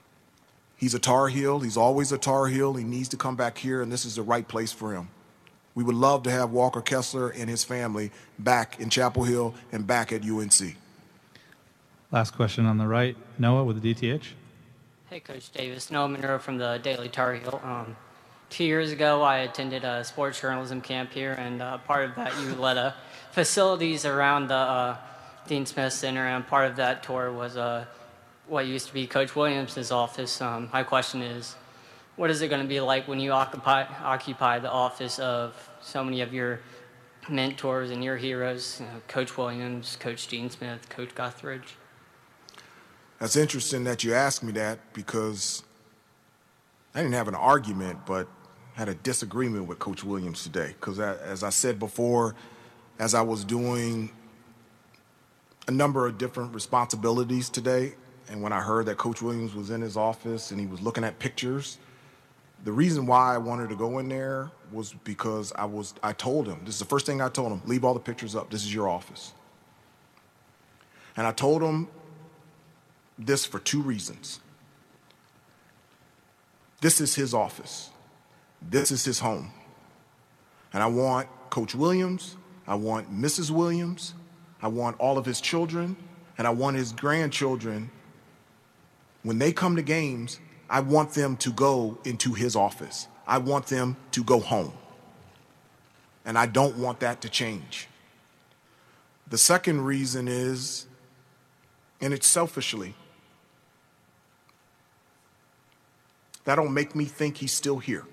He's a Tar Heel. He's always a Tar Heel. He needs to come back here, and this is the right place for him. We would love to have Walker Kessler and his family back in Chapel Hill and back at UNC. Last question on the right. Noah with the DTH. Hey, Coach Davis. Noah Monroe from the Daily Tar Heel. 2 years ago, I attended a sports journalism camp here, and part of that, you led facilities around the Dean Smith Center, and part of that tour was what used to be Coach Williams' office. My question is, what is it going to be like when you occupy the office of so many of your mentors and your heroes, Coach Williams, Coach Dean Smith, Coach Guthridge? That's interesting that you asked me that, because I didn't have an argument, but had a disagreement with Coach Williams today. Because as I said before, as I was doing a number of different responsibilities today, and when I heard that Coach Williams was in his office and he was looking at pictures, the reason why I wanted to go in there was because I told him, this is the first thing I told him, leave all the pictures up, this is your office. And I told him this for 2 reasons. This is his office. This is his home. And I want Coach Williams, I want Mrs. Williams, I want all of his children, and I want his grandchildren, when they come to games, I want them to go into his office. I want them to go home. And I don't want that to change. The second reason is, and it's selfishly, that'll make me think he's still here.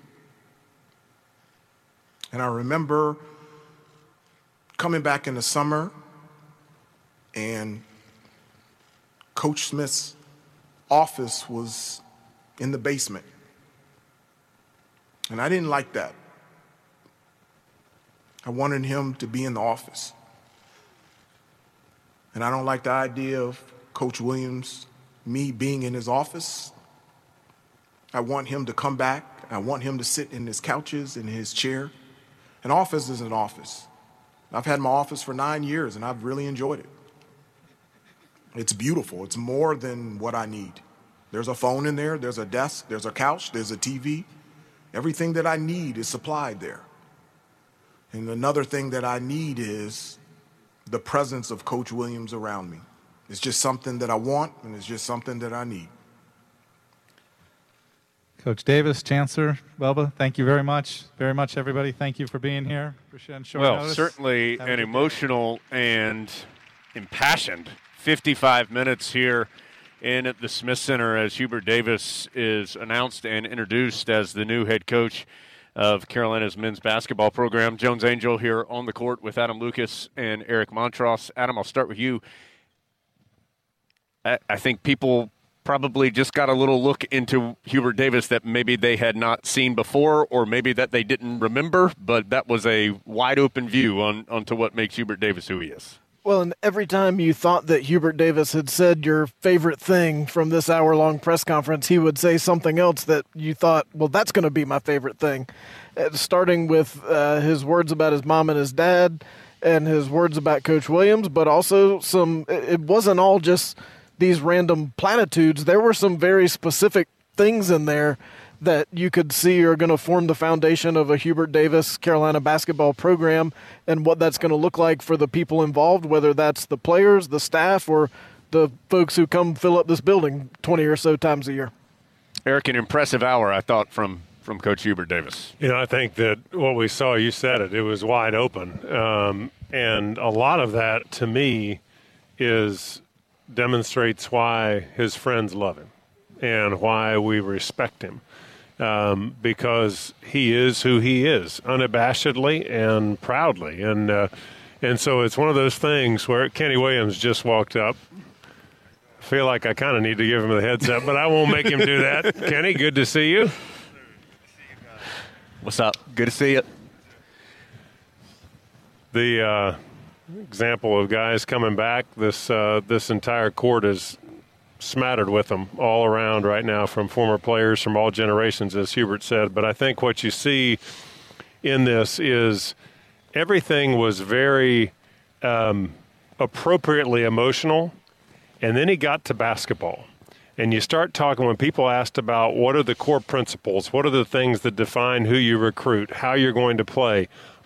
And I remember coming back in the summer, and Coach Smith's office was in the basement. And I didn't like that. I wanted him to be in the office. And I don't like the idea of Coach Williams, me being in his office. I want him to come back. I want him to sit in his couches, in his chair. An office is an office. I've had my office for 9 years, and I've really enjoyed it. It's beautiful. It's more than what I need. There's a phone in there. There's a desk. There's a couch. There's a TV. Everything that I need is supplied there. And another thing that I need is the presence of Coach Williams around me. It's just something that I want, and it's just something that I need. Coach Davis, Chancellor, Welba, thank you very much, everybody. Thank you for being here. Well, certainly an emotional and impassioned 55 minutes here in the Smith Center as Hubert Davis is announced and introduced as the new head coach of Carolina's men's basketball program. Jones Angell here on the court with Adam Lucas and Eric Montross. Adam, I'll start with you. I think people probably just got a little look into Hubert Davis that maybe they had not seen before, or maybe that they didn't remember, but that was a wide-open view onto what makes Hubert Davis who he is. Well, and every time you thought that Hubert Davis had said your favorite thing from this hour-long press conference, he would say something else that you thought, well, that's going to be my favorite thing. Starting with his words about his mom and his dad and his words about Coach Williams, but also it wasn't all just these random platitudes. There were some very specific things in there that you could see are going to form the foundation of a Hubert Davis Carolina basketball program and what that's going to look like for the people involved, whether that's the players, the staff, or the folks who come fill up this building 20 or so times a year. Eric, an impressive hour, I thought, from Coach Hubert Davis. I think that what we saw, you said it was wide open. And a lot of that, to me, demonstrates why his friends love him and why we respect him. Because he is who he is, unabashedly and proudly. And so it's one of those things where Kenny Williams just walked up. I feel like I kind of need to give him the heads up, but I won't make him do that. Kenny, good to see you. What's up? Good to see you. The example of guys coming back, this entire court is smattered with them all around right now, from former players from all generations, as Hubert said. But I think what you see in this is everything was very appropriately emotional, and then he got to basketball. And you start talking, when people asked about what are the core principles, what are the things that define who you recruit, how you're going to play,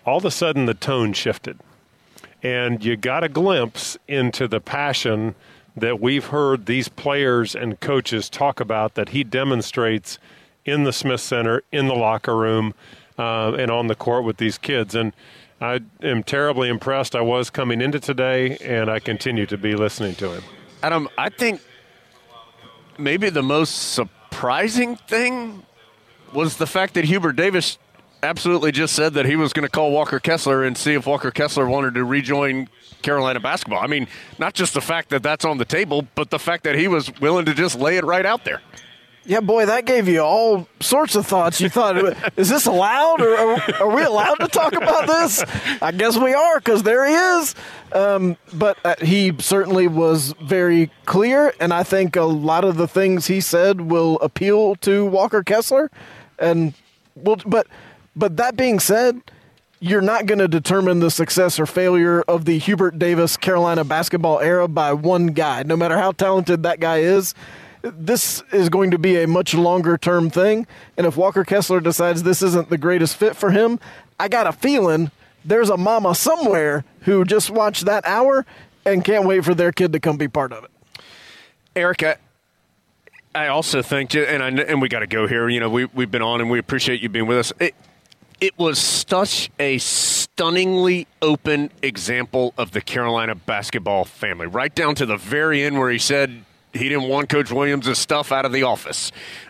all of a sudden the tone shifted. And you got a glimpse into the passion that we've heard these players and coaches talk about that he demonstrates in the Smith Center, in the locker room, and on the court with these kids. And I am terribly impressed. I was coming into today, and I continue to be listening to him. Adam, I think maybe the most surprising thing was the fact that Hubert Davis absolutely just said that he was going to call Walker Kessler and see if Walker Kessler wanted to rejoin Carolina basketball. I mean, not just the fact that that's on the table, but the fact that he was willing to just lay it right out there. Yeah, boy, that gave you all sorts of thoughts. You thought, is this allowed, or are we allowed to talk about this? I guess we are, because there he is. But he certainly was very clear, and I think a lot of the things he said will appeal to Walker Kessler. And but that being said, you're not going to determine the success or failure of the Hubert Davis Carolina basketball era by one guy, no matter how talented that guy is. This is going to be a much longer-term thing, and if Walker Kessler decides this isn't the greatest fit for him, I got a feeling there's a mama somewhere who just watched that hour and can't wait for their kid to come be part of it. Eric, I also think, and we got to go here. You know, we've been on, and we appreciate you being with us. It was such a stunningly open example of the Carolina basketball family, right down to the very end where he said he didn't want Coach Williams' stuff out of the office.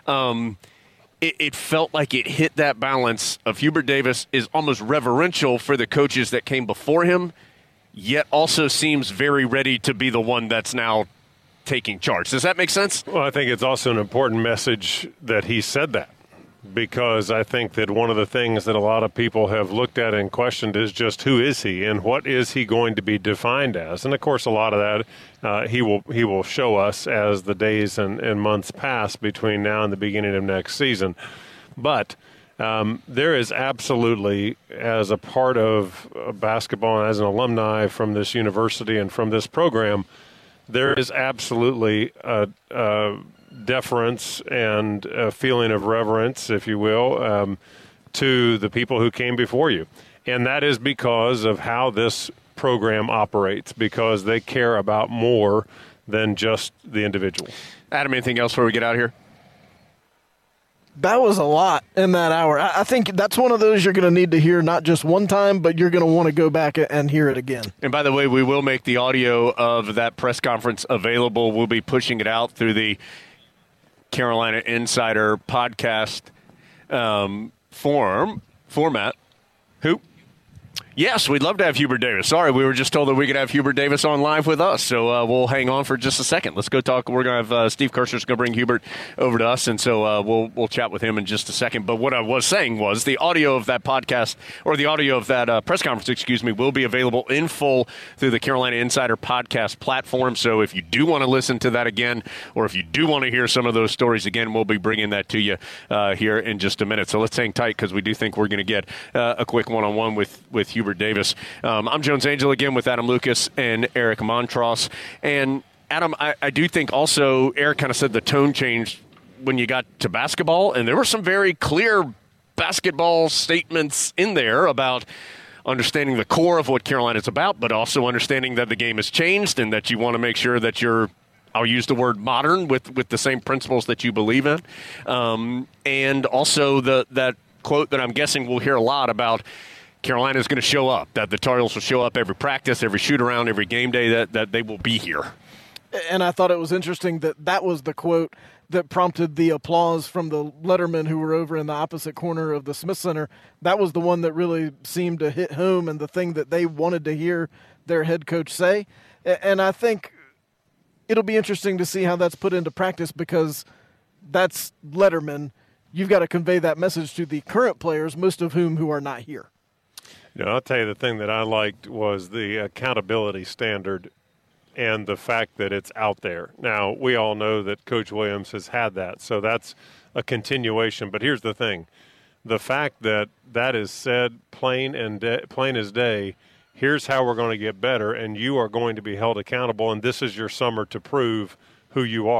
It felt like it hit that balance of Hubert Davis is almost reverential for the coaches that came before him, yet also seems very ready to be the one that's now taking charge. Does that make sense? Well, I think it's also an important message that he said that, because I think that one of the things that a lot of people have looked at and questioned is just who is he and what is he going to be defined as. And, of course, a lot of that he will show us as the days and months pass between now and the beginning of next season. But there is absolutely, as a part of basketball and as an alumni from this university and from this program, there is absolutely a deference and a feeling of reverence, if you will, to the people who came before you. And that is because of how this program operates, because they care about more than just the individual. Adam, anything else before we get out of here? That was a lot in that hour. I think that's one of those you're going to need to hear not just one time, but you're going to want to go back and hear it again. And by the way, we will make the audio of that press conference available. We'll be pushing it out through the Carolina Insider podcast format. Who? Yes, we'd love to have Hubert Davis. Sorry, we were just told that we could have Hubert Davis on live with us, so we'll hang on for just a second. Let's go talk. We're going to have Steve Kirschner's going to bring Hubert over to us, and so we'll chat with him in just a second. But what I was saying was the audio of that podcast, or the audio of that press conference, will be available in full through the Carolina Insider podcast platform. So if you do want to listen to that again, or if you do want to hear some of those stories again, we'll be bringing that to you here in just a minute. So let's hang tight, because we do think we're going to get a quick one-on-one with Hubert Davis. I'm Jones Angell again with Adam Lucas and Eric Montross. And Adam, I do think also Eric kind of said the tone changed when you got to basketball, and there were some very clear basketball statements in there about understanding the core of what Carolina's about, but also understanding that the game has changed and that you want to make sure that you're, I'll use the word modern, with the same principles that you believe in. And also that quote that I'm guessing we'll hear a lot about, Carolina is going to show up, that the Tar Heels will show up every practice, every shoot-around, every game day, that they will be here. And I thought it was interesting that was the quote that prompted the applause from the lettermen who were over in the opposite corner of the Smith Center. That was the one that really seemed to hit home and the thing that they wanted to hear their head coach say. And I think it'll be interesting to see how that's put into practice, because that's lettermen. You've got to convey that message to the current players, most of whom who are not here. You know, I'll tell you, the thing that I liked was the accountability standard and the fact that it's out there. Now, we all know that Coach Williams has had that, so that's a continuation. But here's the thing. The fact that that is said plain as day, here's how we're going to get better, and you are going to be held accountable, and this is your summer to prove who you are.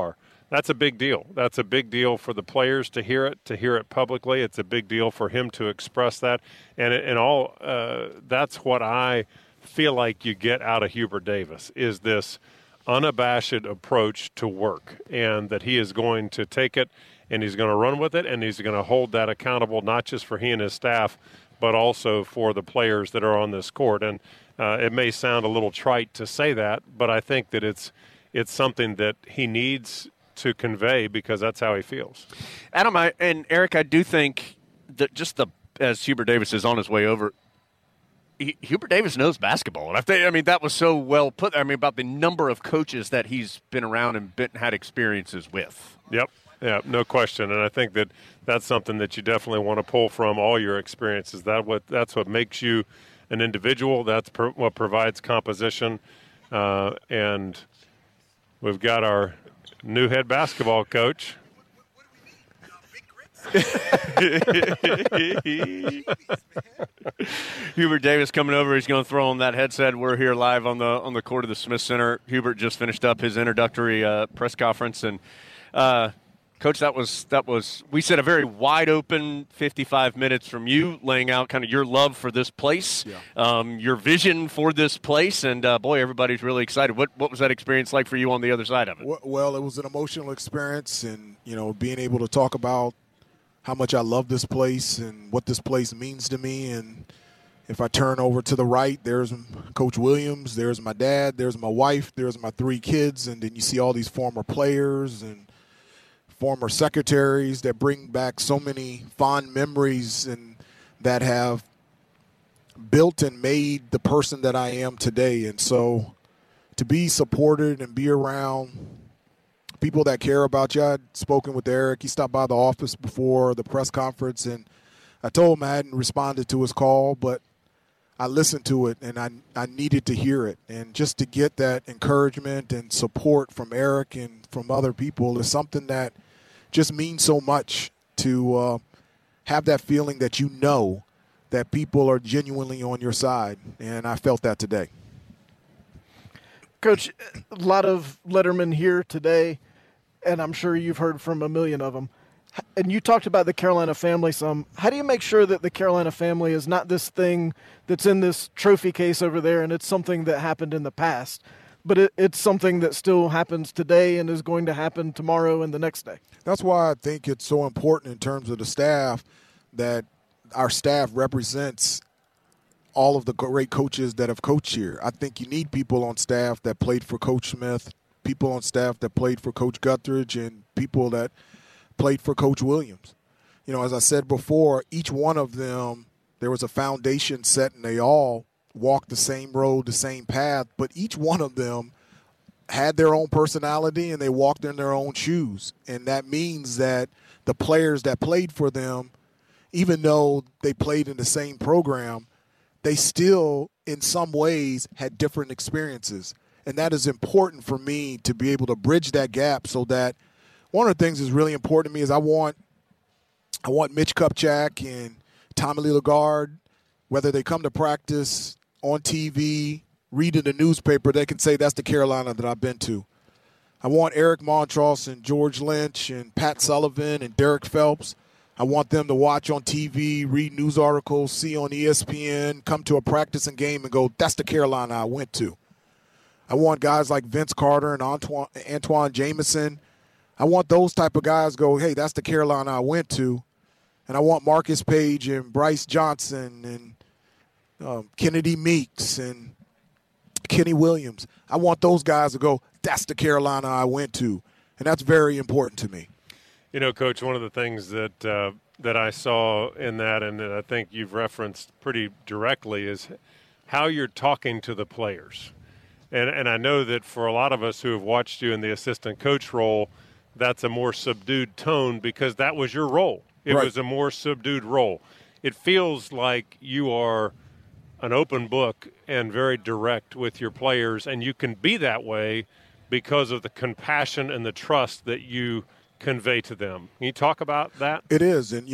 That's a big deal. That's a big deal for the players to hear it publicly. It's a big deal for him to express that. And that's what I feel like you get out of Hubert Davis, is this unabashed approach to work, and that he is going to take it and he's going to run with it, and he's going to hold that accountable, not just for he and his staff, but also for the players that are on this court. And it may sound a little trite to say that, but I think that it's something that he needs to convey, because that's how he feels. Adam and Eric, I do think that as Hubert Davis is on his way over, Hubert Davis knows basketball. And that was so well put. About the number of coaches that he's been around and had experiences with. Yep. Yeah, no question. And I think that that's something that you definitely want to pull from all your experiences. That's what makes you an individual. That's what provides composition. And we've got our new head basketball coach. Hubert Davis coming over. He's going to throw on that headset. We're here live on the court of the Smith Center. Hubert just finished up his introductory press conference, and Coach, that was we said a very wide open 55 minutes from you, laying out kind of your love for this place, your vision for this place, and boy, everybody's really excited. What was that experience like for you on the other side of it? Well, it was an emotional experience, and being able to talk about how much I love this place and what this place means to me. And if I turn over to the right, there's Coach Williams, there's my dad, there's my wife, there's my 3 kids, and then you see all these former players and former secretaries that bring back so many fond memories and that have built and made the person that I am today. And so to be supported and be around people that care about you. I'd spoken with Eric. He stopped by the office before the press conference, and I told him I hadn't responded to his call, but I listened to it, and I needed to hear it. And just to get that encouragement and support from Eric and from other people is something that just means so much, to have that feeling that that people are genuinely on your side, and I felt that today. Coach, a lot of Lettermen here today, and I'm sure you've heard from a million of them. And you talked about the Carolina family some. How do you make sure that the Carolina family is not this thing that's in this trophy case over there and it's something that happened in the past, but it's something that still happens today and is going to happen tomorrow and the next day? That's why I think it's so important in terms of the staff that our staff represents all of the great coaches that have coached here. I think you need people on staff that played for Coach Smith, people on staff that played for Coach Guthridge, and people that played for Coach Williams. As I said before, each one of them, there was a foundation set, and they all walked the same road, the same path, but each one of them had their own personality and they walked in their own shoes. And that means that the players that played for them, even though they played in the same program, they still, in some ways, had different experiences. And that is important for me to be able to bridge that gap, so that one of the things that's really important to me is I want Mitch Kupchak and Tommy Lee Lagarde, whether they come to practice, on TV, read in the newspaper, they can say that's the Carolina that I've been to. I want Eric Montross and George Lynch and Pat Sullivan and Derek Phelps. I want them to watch on TV, read news articles, see on ESPN, come to a practice and game and go, that's the Carolina I went to. I want guys like Vince Carter and Antoine Jameson. I want those type of guys to go, hey, that's the Carolina I went to. And I want Marcus Page and Bryce Johnson and Kennedy Meeks and Kenny Williams. I want those guys to go, that's the Carolina I went to. And that's very important to me. Coach, one of the things that I saw in that, and that I think you've referenced pretty directly, is how you're talking to the players. And I know that for a lot of us who have watched you in the assistant coach role, that's a more subdued tone because that was your role. It was a more subdued role. It feels like you are an open book and very direct with your players, and you can be that way because of the compassion and the trust that you convey to them. Can you talk about that? It is, and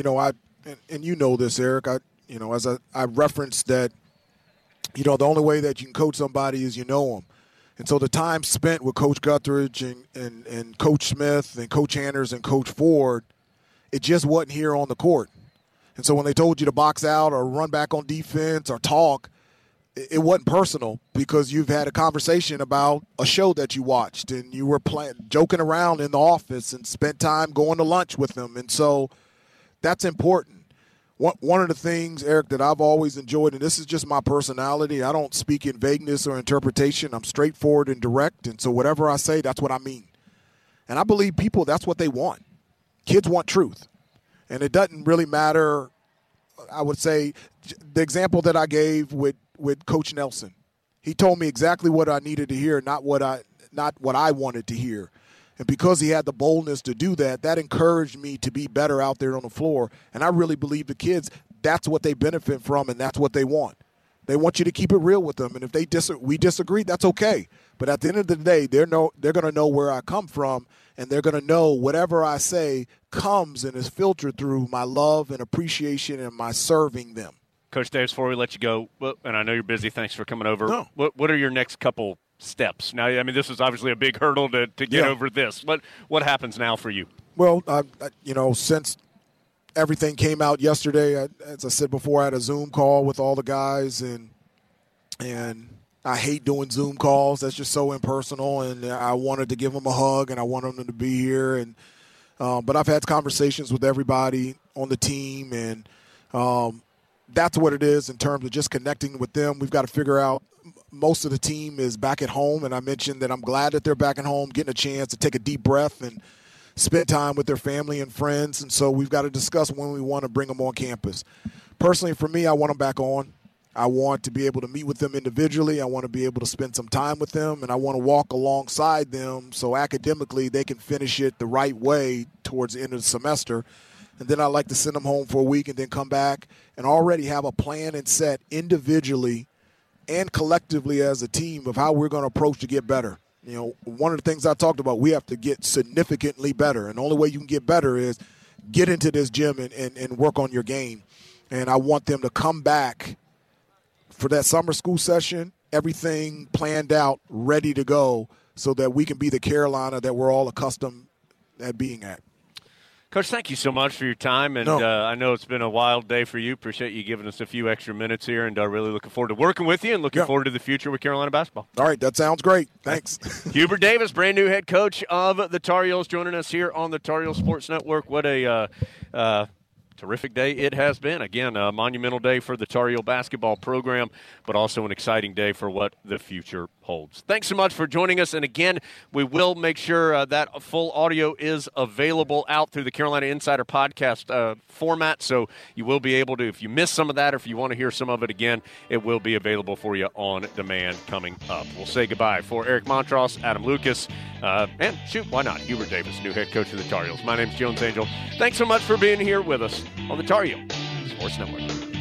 this, Eric. I referenced that. The only way that you can coach somebody is you know them, And so the time spent with Coach Guthridge and Coach Smith and Coach Anders and Coach Ford, it just wasn't here on the court. And so when they told you to box out or run back on defense or talk, it wasn't personal because you've had a conversation about a show that you watched and you were joking around in the office and spent time going to lunch with them. And so that's important. One of the things, Eric, that I've always enjoyed, and this is just my personality, I don't speak in vagueness or interpretation. I'm straightforward and direct, and so whatever I say, that's what I mean. And I believe people, that's what they want. Kids want truth. And it doesn't really matter, I would say, the example that I gave with Coach Nelson. He told me exactly what I needed to hear, not what I wanted to hear. And because he had the boldness to do that, that encouraged me to be better out there on the floor. And I really believe the kids, that's what they benefit from and that's what they want. They want you to keep it real with them. And if we disagree, that's okay. But at the end of the day, they're going to know where I come from, and they're going to know whatever I say comes and is filtered through my love and appreciation and my serving them. Coach Davis, before we let you go, and I know you're busy, thanks for coming over. No. What are your next couple steps? Now, I mean, this is obviously a big hurdle to get over this. What happens now for you? Well, since everything came out yesterday, as I said before, I had a Zoom call with all the guys, and I hate doing Zoom calls. That's just so impersonal, and I wanted to give them a hug, and I wanted them to be here. And but I've had conversations with everybody on the team, and that's what it is in terms of just connecting with them. We've got to figure out, most of the team is back at home, and I mentioned that I'm glad that they're back at home, getting a chance to take a deep breath and spend time with their family and friends. And so we've got to discuss when we want to bring them on campus. Personally, for me, I want them back on. I want to be able to meet with them individually. I want to be able to spend some time with them, and I want to walk alongside them so academically they can finish it the right way towards the end of the semester. And then I like to send them home for a week and then come back and already have a plan and set individually and collectively as a team of how we're going to approach to get better. You know, one of the things I talked about, we have to get significantly better. And the only way you can get better is get into this gym and work on your game. And I want them to come back for that summer school session, everything planned out, ready to go, so that we can be the Carolina that we're all accustomed at being at. Coach, thank you so much for your time, and I know it's been a wild day for you. Appreciate you giving us a few extra minutes here, and really looking forward to working with you and looking forward to the future with Carolina basketball. All right, that sounds great. Thanks. Hubert Davis, brand new head coach of the Tar Heels, joining us here on the Tar Heels Sports Network. What a terrific day it has been. Again, a monumental day for the Tar Heel basketball program, but also an exciting day for what the future holds. Thanks so much for joining us. And again, we will make sure that full audio is available out through the Carolina Insider podcast format. So you will be able to, if you missed some of that or if you want to hear some of it again, it will be available for you on demand coming up. We'll say goodbye for Eric Montross, Adam Lucas, and shoot, why not, Hubert Davis, new head coach of the Tar Heels. My name's Jones Angell. Thanks so much for being here with us on the Tar Heel Sports Network.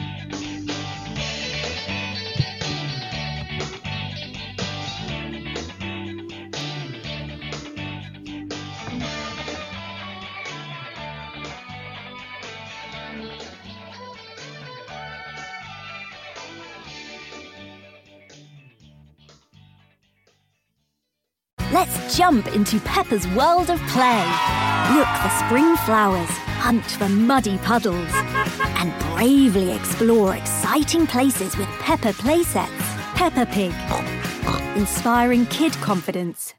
Let's jump into Peppa's world of play. Look for spring flowers, hunt for muddy puddles, and bravely explore exciting places with Peppa playsets. Peppa Pig, inspiring kid confidence.